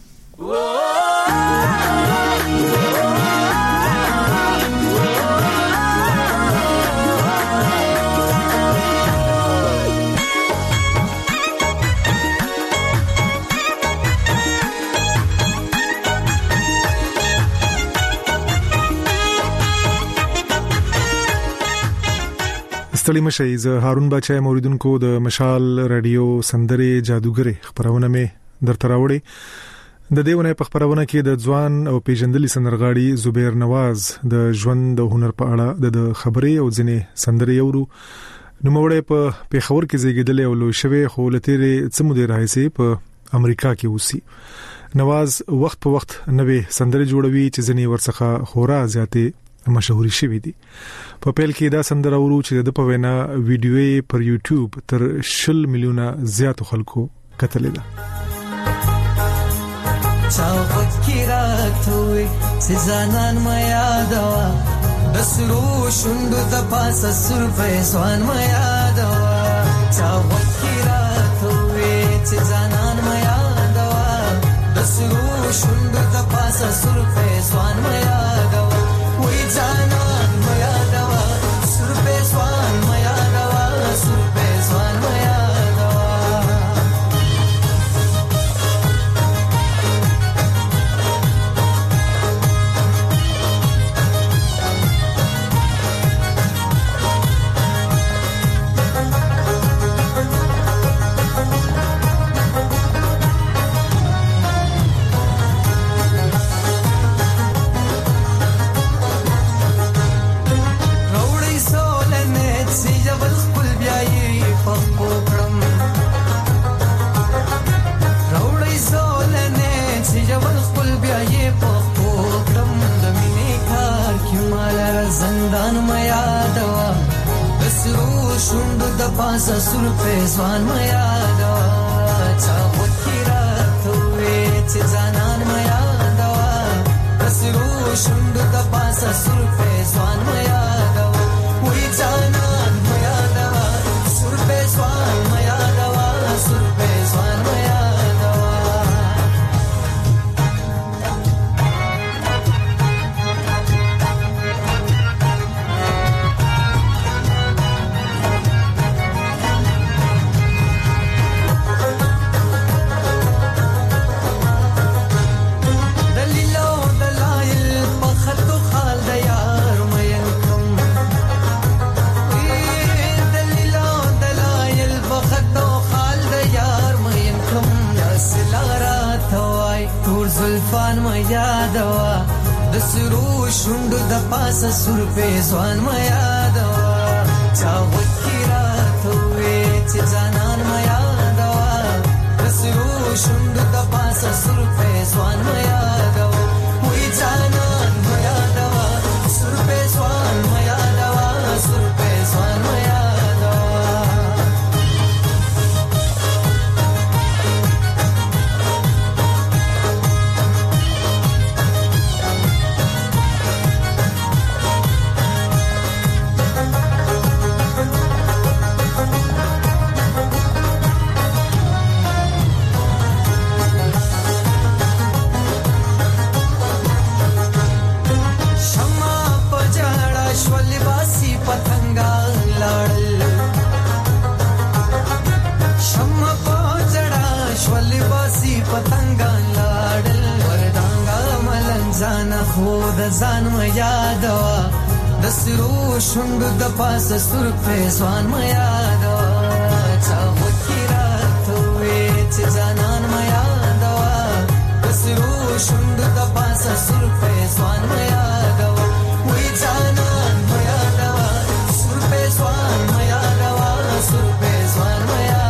ستړي مشئ. زه هارون باچا موریدونکو د مشال رادیو سندري جادوګر خبرونه مې درته راوړي. د دې ونه په خبرونه کې د ځوان او پیژندلي سندرغاړي زبیر نواز د ژوند او هنر په اړه د خبري او ځنې سندري اورو. نو موړې په پیښور کې زیږیدل او لوی شوی خو لتهره څمو دی راځي په امریکا کې اوسي. نواز وخت په وخت نوې سندري جوړوي چې ځنې ورڅخه خورا زیاتې مشهوري شوی دي. په پیل کې دا سندره ورو چې د پوینا ویډیوې پر یوټیوب تر 10 میلیونه زیاتو خلکو کتلې ده. چاو فکراتوي سزانان ما یادوا بسرو شوندو د پاسه سرفه ځوان ما یادوا. چاو فکراتوي سزانان ما یادوا بسرو شوندو د پاسه سرفه ځوان ما یادوا. وای ځانان ما یادوا سرفه ځوان ما یادوا سرفه ځوان ما یادوا. پاسه سرفه ځوان ما یادوا. چا وکړه چې ځانان ما یادوا بسرو شوند د پاسه سرفه ځوان ما یادوا. د سرو شوندو د پاسه سر په ځوان ما یادوا چا وکړه ته چې ځانان ما یادوا د سرو شوندو د پاسه سر په ځوان ما یادوا وې ځانان ما یادوا سر په ځوان ما یادوا سر په ځوان ما یادوا ځان ما یادوا د سرو شوندو د پاسه سر په ځوان ما یادوا چا وکړه ته چې ځانان ما یادوا د سرو شوندو د پاسه سر په ځوان ما یادوا وې ځانان ما یادوا سر په ځوان ما یادوا سر په ځوان ما یادوا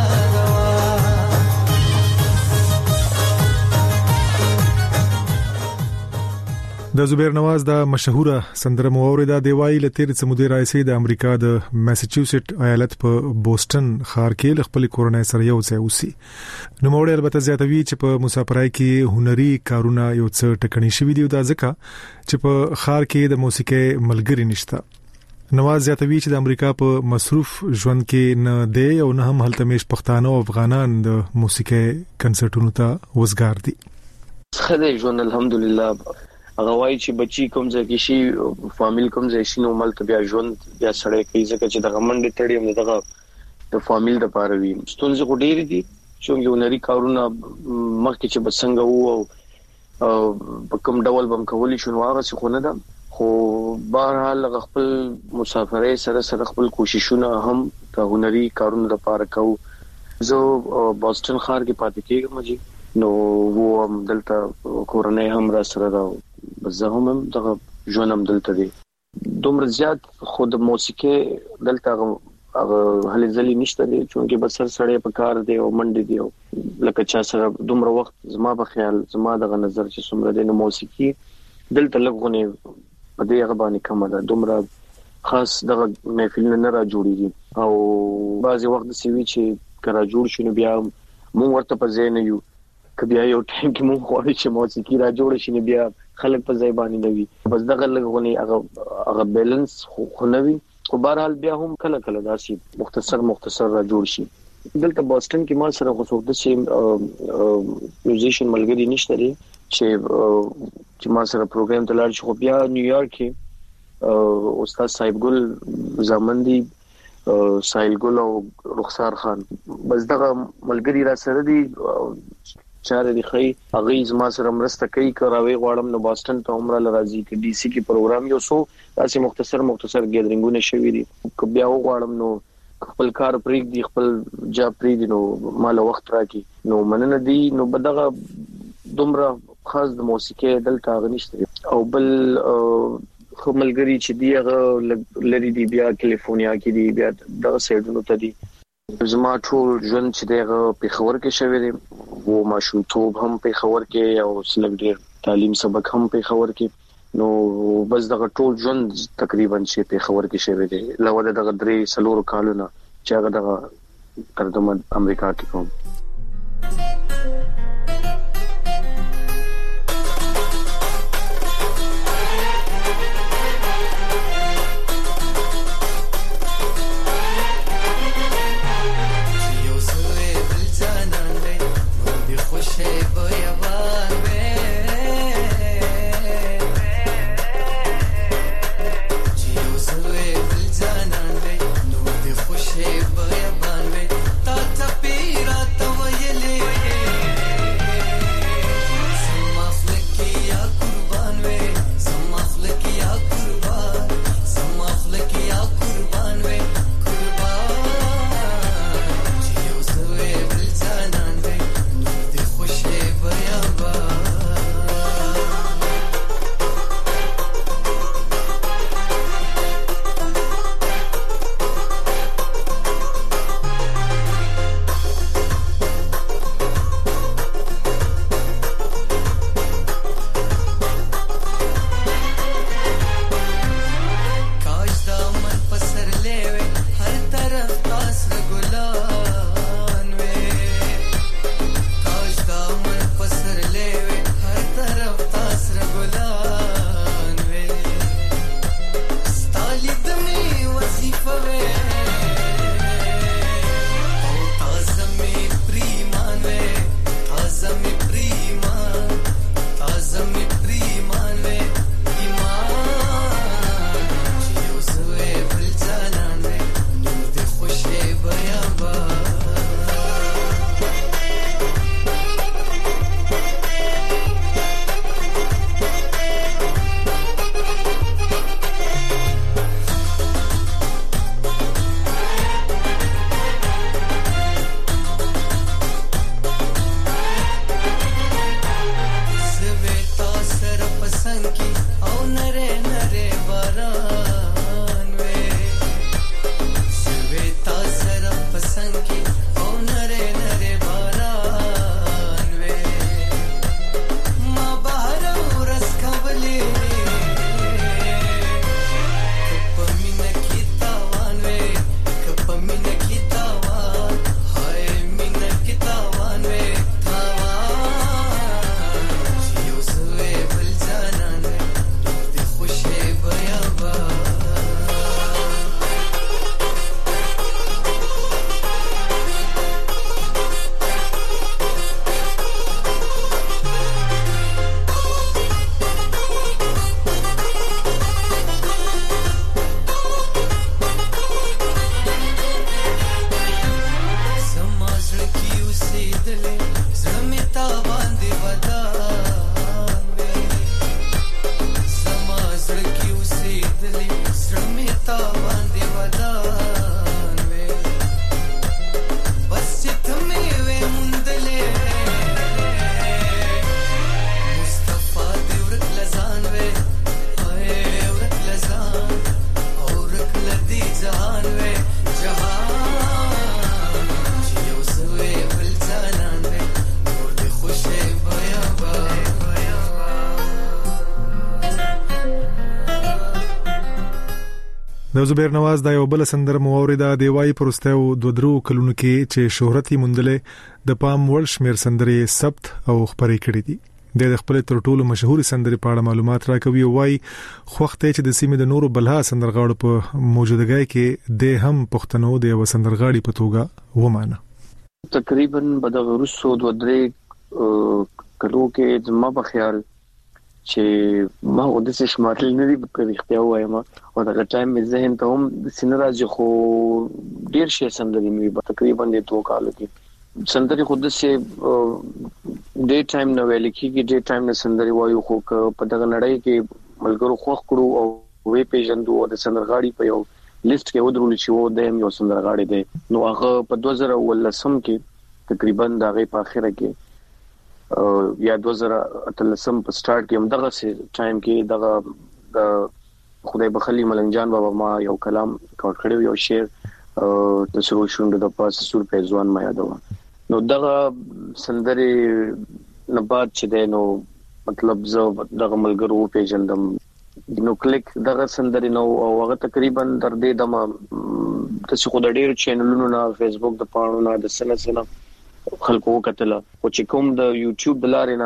د زبیر نواز دا مشهوره سندره موریده دی وایي لتیر سمودي رئیسي د امریکا د میساچوسټ ایالت په بوسټن ښار کې خپل کورنۍ سره یو ځای اوسي. نو موړ البته زیاتوي چې په مسافرای کې هنري کارونه یو څه ټکنی شوی دی دا ځکه چې په ښار کې د موسیقي ملګری نشته. نواز زیاتوي چې د امریکا په مصروف ژوند کې نه دی او نه هم هلته مش پښتانه او افغانان د موسیقي کنسرټونو ته وزګار دي. خدای ژوند الحمدلله هغه وایي چې بچي کوم ځای کې شي فامیل کوم ځای شي نو ملته بیا ژوند بیا سړی کوي ځکه چې د غمنډ تړي هم دغه د فامیل د پاره وي ستونزې ډېرې دي چې هنري کارونه مخکې چې بسنګ وو او په کوم ډول بم کولی شو هغه څه خو نه ده خو بهرحال خپل مسافرۍ سره خپل کوششونه هم د هنري کارونو لپاره کوو. زه بوسټن ښار کې پاتې کېږم جی نو وو هم دلته کورنۍ هم را سره دا زه هم دغه ژوند هم دلته دی دومره زیات خود موسیقي دلته هغه هلي ځلې نشته دی چې بسر سړی په کار دی او منډي دی لکه چا سره دومره وخت زما په خیال زما دغه نظر چې څومره دی نو موسیقي دلته لګونه په دې هغه باندې کومه ده دومره خاص دغه محفل نه را جوړیږي او بعضي وخت سوي چې کرا جوړ شنو بیا مونږ ورته په ځای نه یو کبیا یو ټایم کې مونږ غواړو چې موسیقي را جوړ شي بیا خلک په ځای باندې نه وي بس دغه لګونه هغه بیلانس خو نه وي خو بهرحال بیا هم کله کله داسي مختصر را جوړ شي. دلته بوسټن کې ما سره خو څوک د سیم میوزیشن ملګری نشته لري چې ما سره پروګرام ته لاړ شي خو بیا نیویارک کې استاد صاحب ګل زمندي سایل ګل او رخسار خان بس دغه ملګری را سره دي چاره دی خی هغه زما سره مرسته کوي کراوي غواړم نو بوسټن ته عمره لراځي کې ډي سي کې پروګرام یو سو تاسو مختصر ګیدرینګونه شوي دي بیا غواړم نو خپل کار پریک دی خپل جاب پری دی نو مال وخت راکې نو مننه دی نو بدغه دومره خاص د موسیقي دلته غنښت او بل خملګری چې دی هغه لری دی بیا کیلیفورنیا کې دی بیا دغه سایډونو ته دی زما ټول ژوند چې دغه په خبر کې شوی دی وو ماشومتوب هم په خبر کې او سلګډیر تعلیم سبق هم په خبر کې نو بس دغه ټول ژوند تقریبا چې په خبر کې شوی دی لوړ دغه درې سلور کالونه چې هغه دغه ترجمه امریکا کې کوم. تا ته پیرات د زبیر نواز د یو بل سندر مورده دی وای پرستو د درو کلونو کې چې شهرت مندلې د پام وړ شمیر سندرې ثبت او خبرې کړې دي د خپل تر ټولو مشهور سندرې په اړه معلومات راکوي وای خوخته چې د سیمې د نورو بلها سندرغاړو په موجودګۍ کې د هم پښتنو د وسندرغاړي په توګه ومانه تقریبا بدغ روسو د درې کلو کې زما په خیال چې ما د څه شمارل نه دي په اختیار وایم او دا ټایم مې ذهن ته هم سینراج خو ډیر شي سندري مې تقریبا د 2 کالو کې سندري خود څه ډے ټایم نو ویل کېږي ډے ټایم نه سندري وایو خو په دغه نړۍ کې ملګرو خوخ کړو او وې پیژندو د سندرغاړي په یو لیست کې ودرول چې و د یو سندرغاړي دی نو هغه په 2013 کې تقریبا د هغه په اخره کې یا 2013 په سٹارټ کې هم دغه ټایم کې دغه خدای بخلی ملنګ جان بابا ما یو کلام کاوټ کړو یو شعر د سرو شوند د پاس سور پیزوان ما یادو نو دغه سندري نه بعد چې دینو مطلب زه دغه ملګرو پیژندم نو کلیک دغه سندري نو او هغه تقریبا تر دې دمه تاسو خو د ډیرو چینلونو نه فیسبوک د پاڼو نه د سنسنه خلکو کتل او چې کوم د یوټیوب د لارې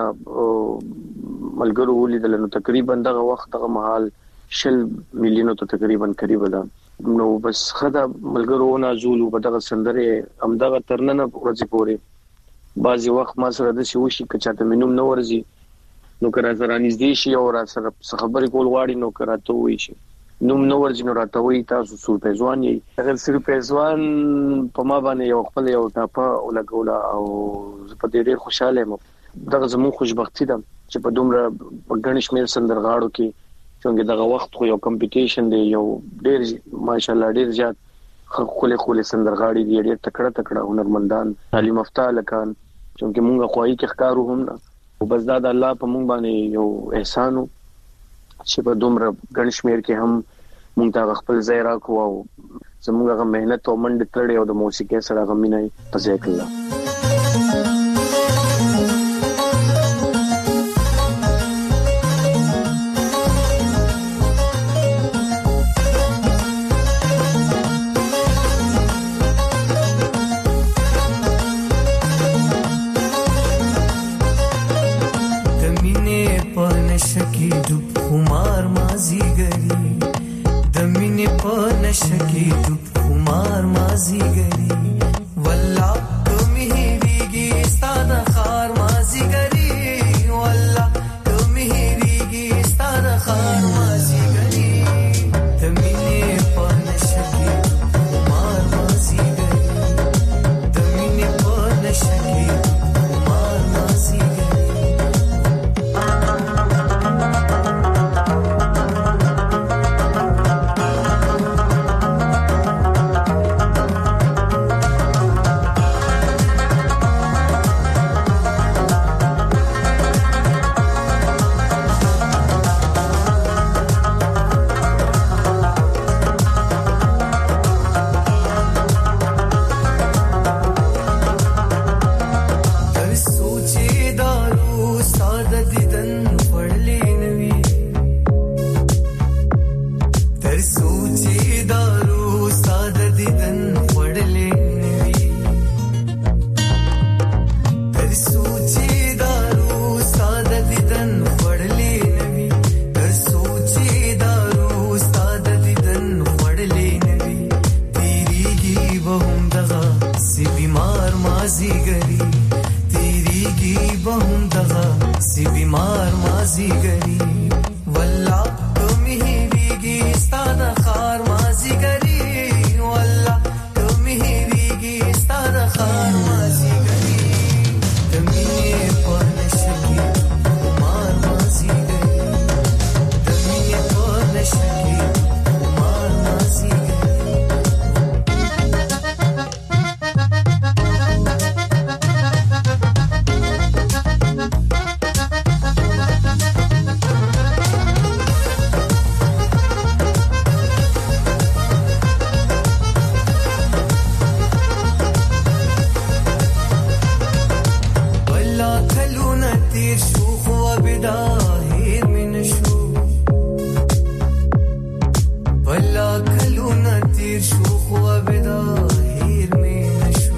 نه ملګرو ولیدل نو تقریبا دغه وخت دغه محل 10 مليونو ته تقریبا قریب ده نو بس خدا ملګرو نازول په دغه سندره هم دغه ترننه ورځي پورې بعضي وخت ما سره د شي وشي کچاته مينوم نو ورځي نو کرا سره نږدې شي او را سره خبرې کول غواړي نو کراته وي شي نوم نو ورځي نو راته وي تاسو سور پیزوان یې اگر سور پیزوان په ما باندې یو خپل یو ټاپه ولګولا او په دې ډېر خوشاله یم دغه زمو خوشبختی ده چې په دومره غنښ مې سندرغاړو کې څنګه دغه وخت خو یو کمپټیشن دی یو ډېر ماشاءالله ډېر زیات خله سندرغاړي دی ډېر تکړه هنرمندان تعلیم یافته لکان چې موږ خوایي کې ښکارو هم نه او بس دا د الله په موږ باندې یو احسانو چې په دومره غنښمیر کې هم مونږ ته خپل ځای راکو او زموږ غو مهنت او منډه تړي او د موسیقي سره غمینه پځای کړل शकी तू कुमार माजी गरी वल्ला तुम ही रीगी सादा खार माजी गरी वल्ला तुम ही रीगी सादा खार माजी गरी तमीने पन शकी कुमार माजी गरी तमीने पन शकी कुमार माजी गरी شو خو ابدا هیر می نشو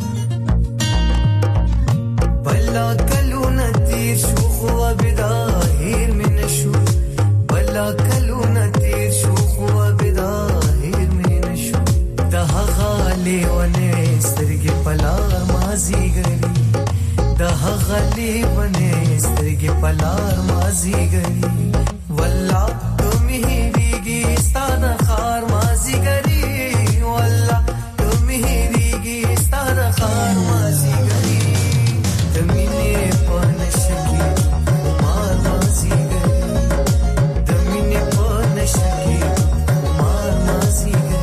بلا کلونه تیر شو خو ابدا هیر می نشو بلا کلونه تیر شو خو ابدا هیر می نشو ده غالي ونه سترګې پلار مازی ګری ده غالي ونه سترګې پلار مازی ګری والله تمه هیریږي ستانه خار مازی ګری والله تمه هیریږي ستانه خار مازی ګری دمینه پنشکی مار مازی ګری دمینه پنشکی مار مازی ګری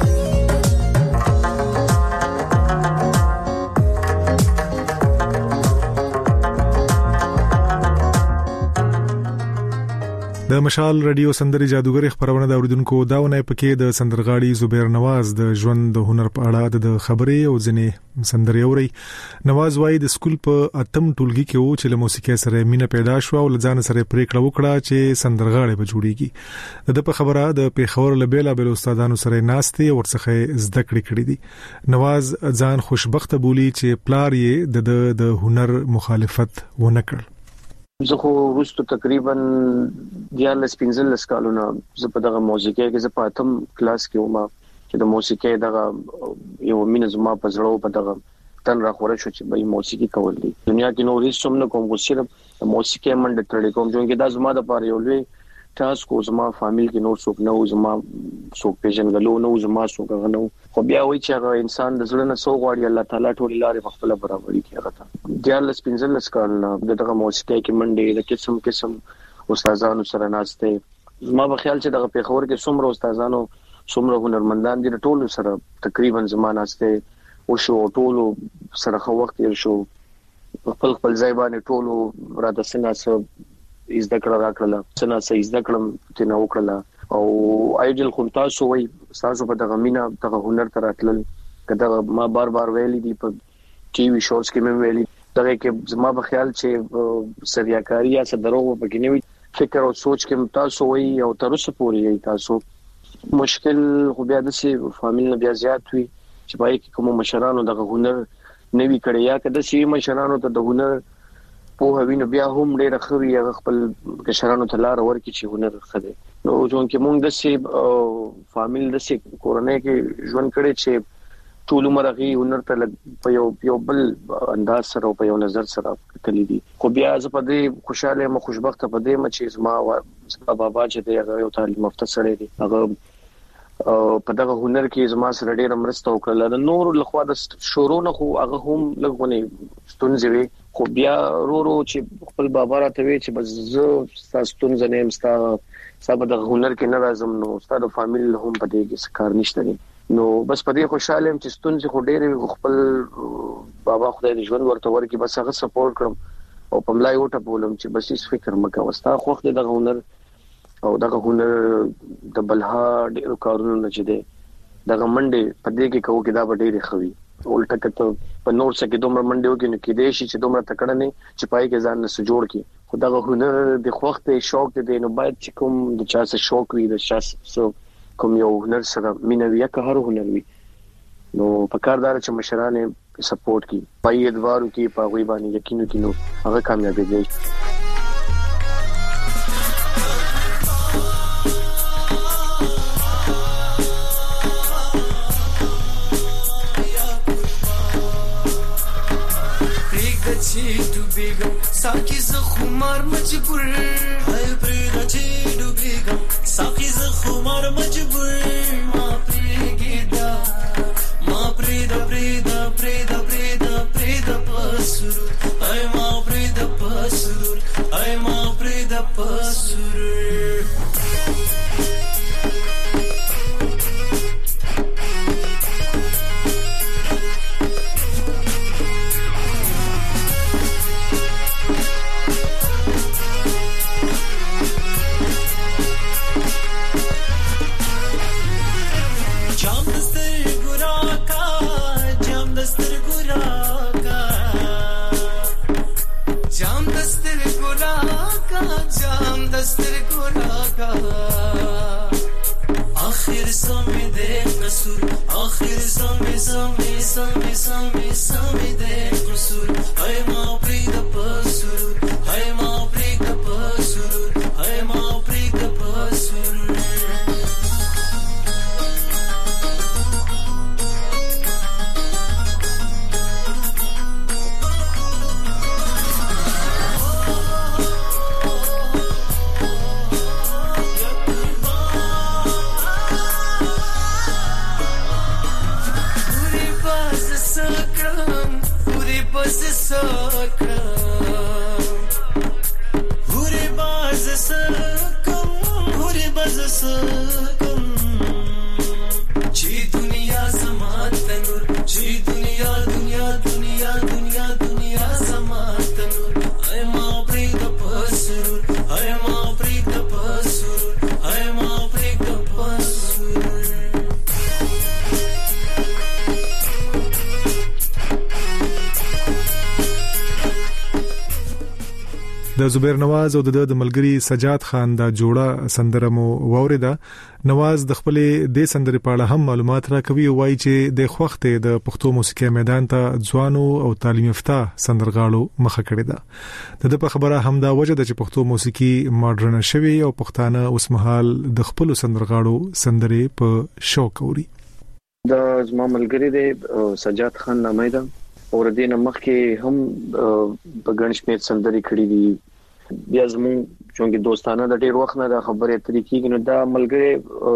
د مشال رادیو سندري جادوګر خبرونه د اوریدونکو داونه پکې د سندرغاړي زبیر نواز د ژوند د هنر په اړه د خبرې او ځنې سندري اوري. نواز وايي د سکول په اتم ټولګي کې و چې له موسیقي سره مینه پیدا شو او ځان سره پریکړه وکړه چې سندرغاړي به جوړيږي. د په خبره د پیښور لبیلا بل استادانو سره ناشته ورڅخه زده کړې دي. نواز ځان خوشبخته بولی چې پلار یې د هنر مخالفت ونه کړ. زه خو وروسته تقریبا 15 کالونه زه په دغه موسیقي کې زه په اتم کلاس کې وم چې د موسیقي دغه یو مینه زما په زړه په دغه تن را خوره شو چې به موسیقي کول دي. دنیا کې نو هیڅ څوم نه کوم، صرف موسیقي منډه تړلې کوم چې دا زما د پاره یو لوی تاسو کو زما فامیل کې نور څوک نه و، زما څوک پیژنګلو نه و، زما څوک غنو. خو بیا وایي چې هغه انسان د زړه نه سو غواړي الله تعالی ټول لارې په خپل برابرۍ کې هغه ته 15 کالونه دغه موسیقي کې منډه د قسم استادانو سره ناشته. زما په خیال چې دغه پیښور کې څومره استادانو څومره هنرمندان دي ټول سره تقریبا زما ناشته او شو ټول سره خو وخت یې شو خپل ځای باندې ټول را د سناسه زده کړه راکړه سناسه زده کړم چې نو وکړه او ایډل خو تاسو وای تاسو په دغه مینا دغه هنر تر اتل کدا ما بار ویلي دي په ټي وي شوز کې مې ویلي دغه کې زما په خیال چې سریاکاری یا صدرو په کې نوې فکر او سوچ کې تاسو وای او تر اوسه پورې تاسو مشکل خو بیا د سي فامیل نه بیا زیات وي چې پای کې کوم مشرانو دغه هنر نوي کړی یا کده سي مشرانو ته د هنر په هوینو بیا هم ډېر خوي خپل کشرانو ته لار ورکړي چې هنر خده نو ځون کې مونږ د سي فامیل د سي کورنۍ کې ژوند کړي چې ټول مرغي هنر ته په یو بل انداز سره او په یو نظر سره کلی دي. خو بیا زه په دې خوشاله مو خوشبخته په دې چې زما بابا چې دی هغه یو تعلیم یافته سړی دی، هغه په دغه هنر کې زما سره ډېر مرسته وکړه. د نور لخوا د شورو نه خو هغه هم لګونه ستونزې وي، خو بیا ورو چې خپل بابا راته وی چې بس زه تاسو ستونزې نه مستا سبا د هنر کې نه راځم نو ستاسو فامیل هم په دې کې کار نشته نو بس په دې خوشاله يم چې ستونزې خو ډېر خپل بابا خدای دې ژوند ورته ورکړي بس هغه سپورټ کړم او په ملای وټه بولم چې بس هیڅ فکر مکه وستا خو خدای دغه هنر او دغه هنر د بلها ډېر کارونه نه چي دي دغه منډه په دې کې کوو کې دا ډېر خوي ولټه کته په نور څه کې دومره منډه وکړي نو کې دې شي چې دومره تکړه نه چې پای کې ځان نه جوړ کی خو دغه هنر د خوخت شوق دی نو باید چې کوم د چا څه شوق وي د چا څه کوم یو هنر سره مینوي یا که هر هنر وي نو په کاردار چې مشرانه سپورټ کی پای ادوارو کی په غوي باندې یقینو کې نو هغه کامیابی دی. ساقي ز خمار مجبور هاي پریدا چی ډوبېګم ساقي ز خمار مجبور ما پریګیدا ما پریدا پسرو هاي ما پریدا پسرو هاي ما پریدا پسرو आखिर समय दे कसूर اخر سامي سامي سامي سامي سامي دې قصور هاي ما بريد بسرور هاي ما بريد بسرور هاي ما بريد بسرور د زبیر نواز او د ملګری سجاد خان دا جوړه سندره مو ووریدا. نواز د خپل د سندرې په اړه هم معلومات راکوي او وايي چې د خوخته د پښتو موسیقي میدان ته ځوانو او تعلیم یافته سندرغاړو مخه کړې ده. د په خبره هم دا وجه ده چې پښتو موسیقي ماډرن شوی او پښتانه اوس مهال د خپل سندرغاړو سندرې په شوق اوري. د زما ملګری د سجاد خان نامه ده او د دې مخکې هم په ګڼشمیر سندرې کړې دي. بیا زموږ چونګې دوستانه د ډېر وخت نه د خبرې طریقې نو دا ملګری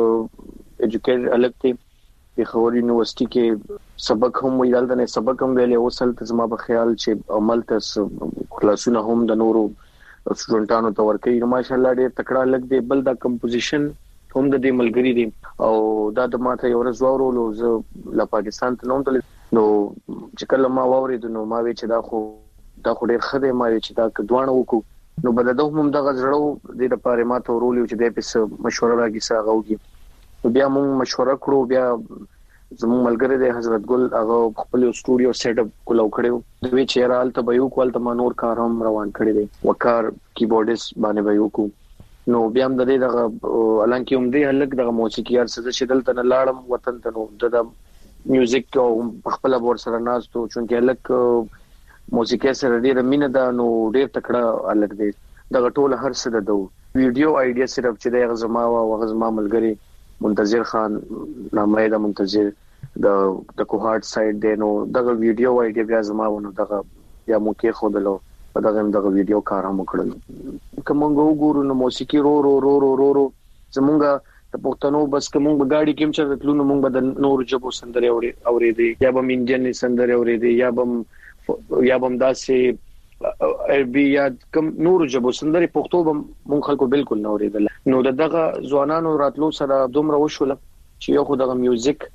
ایجوکیټډ الګ ته په خوري یونیورسيټي کې سبق هم ویل نه سبق هم ویلې اوسل ته زما په خیال چې عمل ته کلاسونه هم د نورو سټوډنټانو ته ورکړي. نو ماشاءالله ډېر تکړه الګ دی. بل دا کمپوزیشن هم د دې ملګری دی او دا د ماته یو ورځ وورولو زه له پاکستان ته نوم تل نو چې کله ما وورید نو ما وی چې دا خو ډېر خدای ما وی چې دا کډوانه وکړو نو بلته هم دغه زړه د لپاره ما ته ورولې چې د پس مشوره راګي ساغوږي. بیا موږ مشوره کړو. بیا زموږ ملګری د حضرت ګل هغه خپل سټوډیو سیټ اپ کولو کړو. دوی چې رال ته به یو کول ته مانور کار هم روان کړی دی وکار کیبورډست باندې به یو کو. نو بیا هم د دې دغه الانکه هم دې هلک دغه موسیقي ارسه چې دلته نه لاړم وطن ته نو د میوزیک او خپل بور سره ناستو چونکه الک موسیقي سره ډېر مینه ده نو ډېر تکړه الګ دی. د غټول هر څه ده ویډیو آیډیا صرف چې د غزما او غزما ملګری منتظر خان نامه ده منتظر د کوهارت سایډ دی نو دغه ویډیو آیډیا بیا زما ونه دغه یا مو کې خودلو په دغه ویډیو کار هم کړل. کومه وګورو نو موسیقي رو رو رو رو رو رو زمونږه د پښتنو بس کوم غاډي کوم چې تلونو مونږ به نور جبو سندره اورېدي یا به انجن سندره اورېدي یا به داسې عربي یا کوم نور جبو سندره پښتو به مونږ خلکو بالکل نه اورېدل. نو دغه ځوانانو راتلو سره دومره وشول چې یو خو دغه میوزیک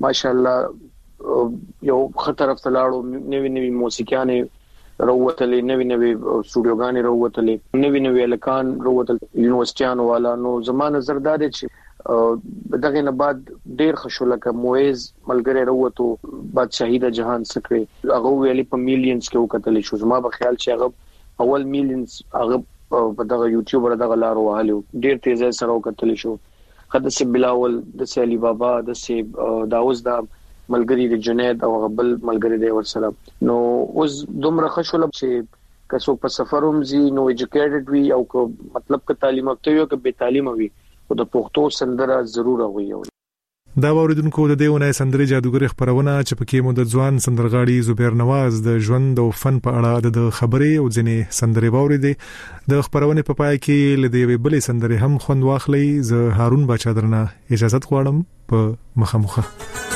ماشاءالله یو خطر افلاړو نوی موسیقيانه روتلې نوی سټوډیوګانې روتلې نوی الکان روتل یونیورسيټیانو والا. نو زمانه زرداد چې دغه نه بعد ډېر خوشاله مویز ملګری روتو بادشاہي د جهان سکري هغه ویلي په میلیونز کې وکټلې شو. زما په خیال چې هغه اول میلیونز هغه په دغه یوټیوبر دغه لارو وهلو ډېر تیزه سره وکټلې شو. خدای بلاول د علي بابا د داوود دا ملګری د جنید او غبل ملګری دی ورسره. نو اوس دومره خوشاله چې کسو په سفروم زی نو ایجوکیټډ وی او کو مطلب ک تعلیم یافته یو ک به تعلیم وی او د پښتو سندره ضرور وي. دا اوریدونکو د دیونه سندري جادوګر خبرونه چې پکې مو د ځوان سندرغاړي زبیر نواز د ژوند او فن په اړه د خبرې او ځنې سندري ووريدي. د خبرونه په پای کې لدی بلې سندري هم خوند واخلي. زه هارون بچا درنه اجازه غواړم په مخامخه.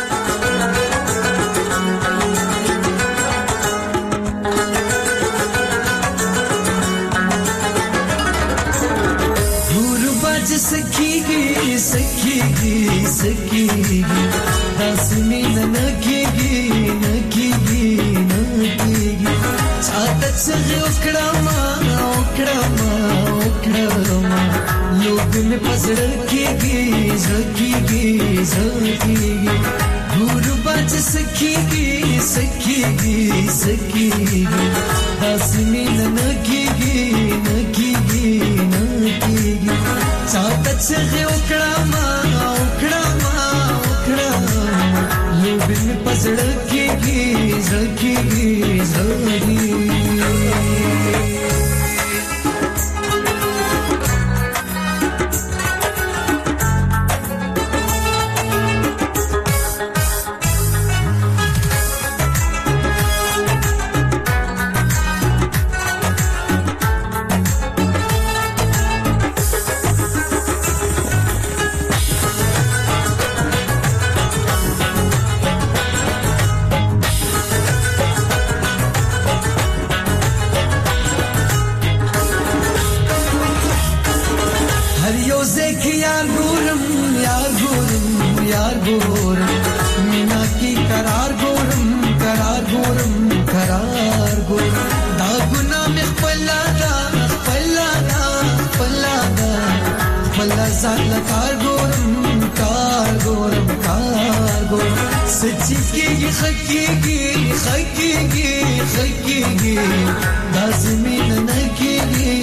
सखी हंसनी नकीगी नकीगी नकीगी छातक से उकड़ामा उकड़ामा उकड़ामा लोग में पसड़ कीगी सखीगी सखीगी गुरबाज सखीगी सखीगी सखीगी हंसनी नकीगी नकीगी नकीगी छातक से उकड़ामा دوربین پسړ کېږي زړګي خکېږي دا زمين نه کېږي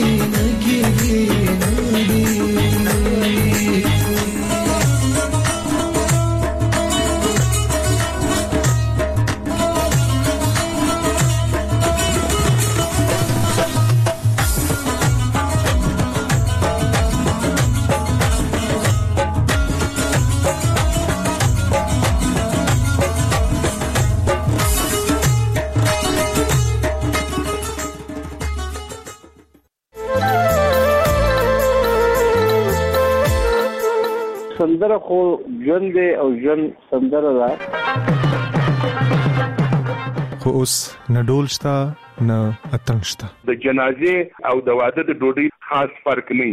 سندره خو ژوند دی او ژوند سندره ده خو اوس نه ډول شته نه اتڼ شته د جنازې او د واده د ډوډۍ خاص فرق نه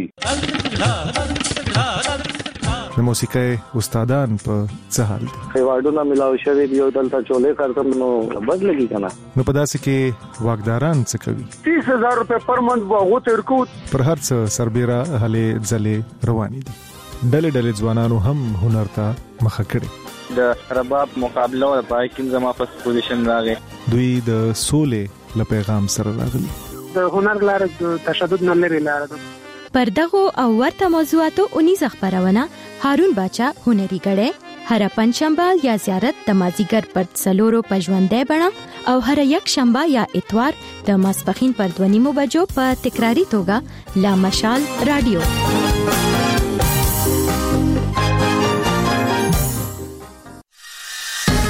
د موسیقۍ استادان په څه حال دي خیواډونه ملاوي شوی دی او دلته چولې کارتم نو بدلږي کنه نو په داسې کې واګداران څه کوي 30000 روپے پر منث وغو ترکو پر هر څه سربېره هلې ځلې روانې دي ډلې ځوانانو هم هنر ته مخه کړي د رباب مقابله او پای کې زما په پوزیشن راغی دوی د سولې له پیغام سره راغلي د هنر لپاره تشدد نه لري لاره پر دغه او ورته موضوعاتو 19 خبرونه هارون باچا هنري غړې هر پنځشنبه یا زیارت د مازیګر پر څلورو پژوندې بڼه او هر یک شنبه یا اتوار د ماسپخین پر 2:30 بجو په تکراری توګه لا مشال رادیو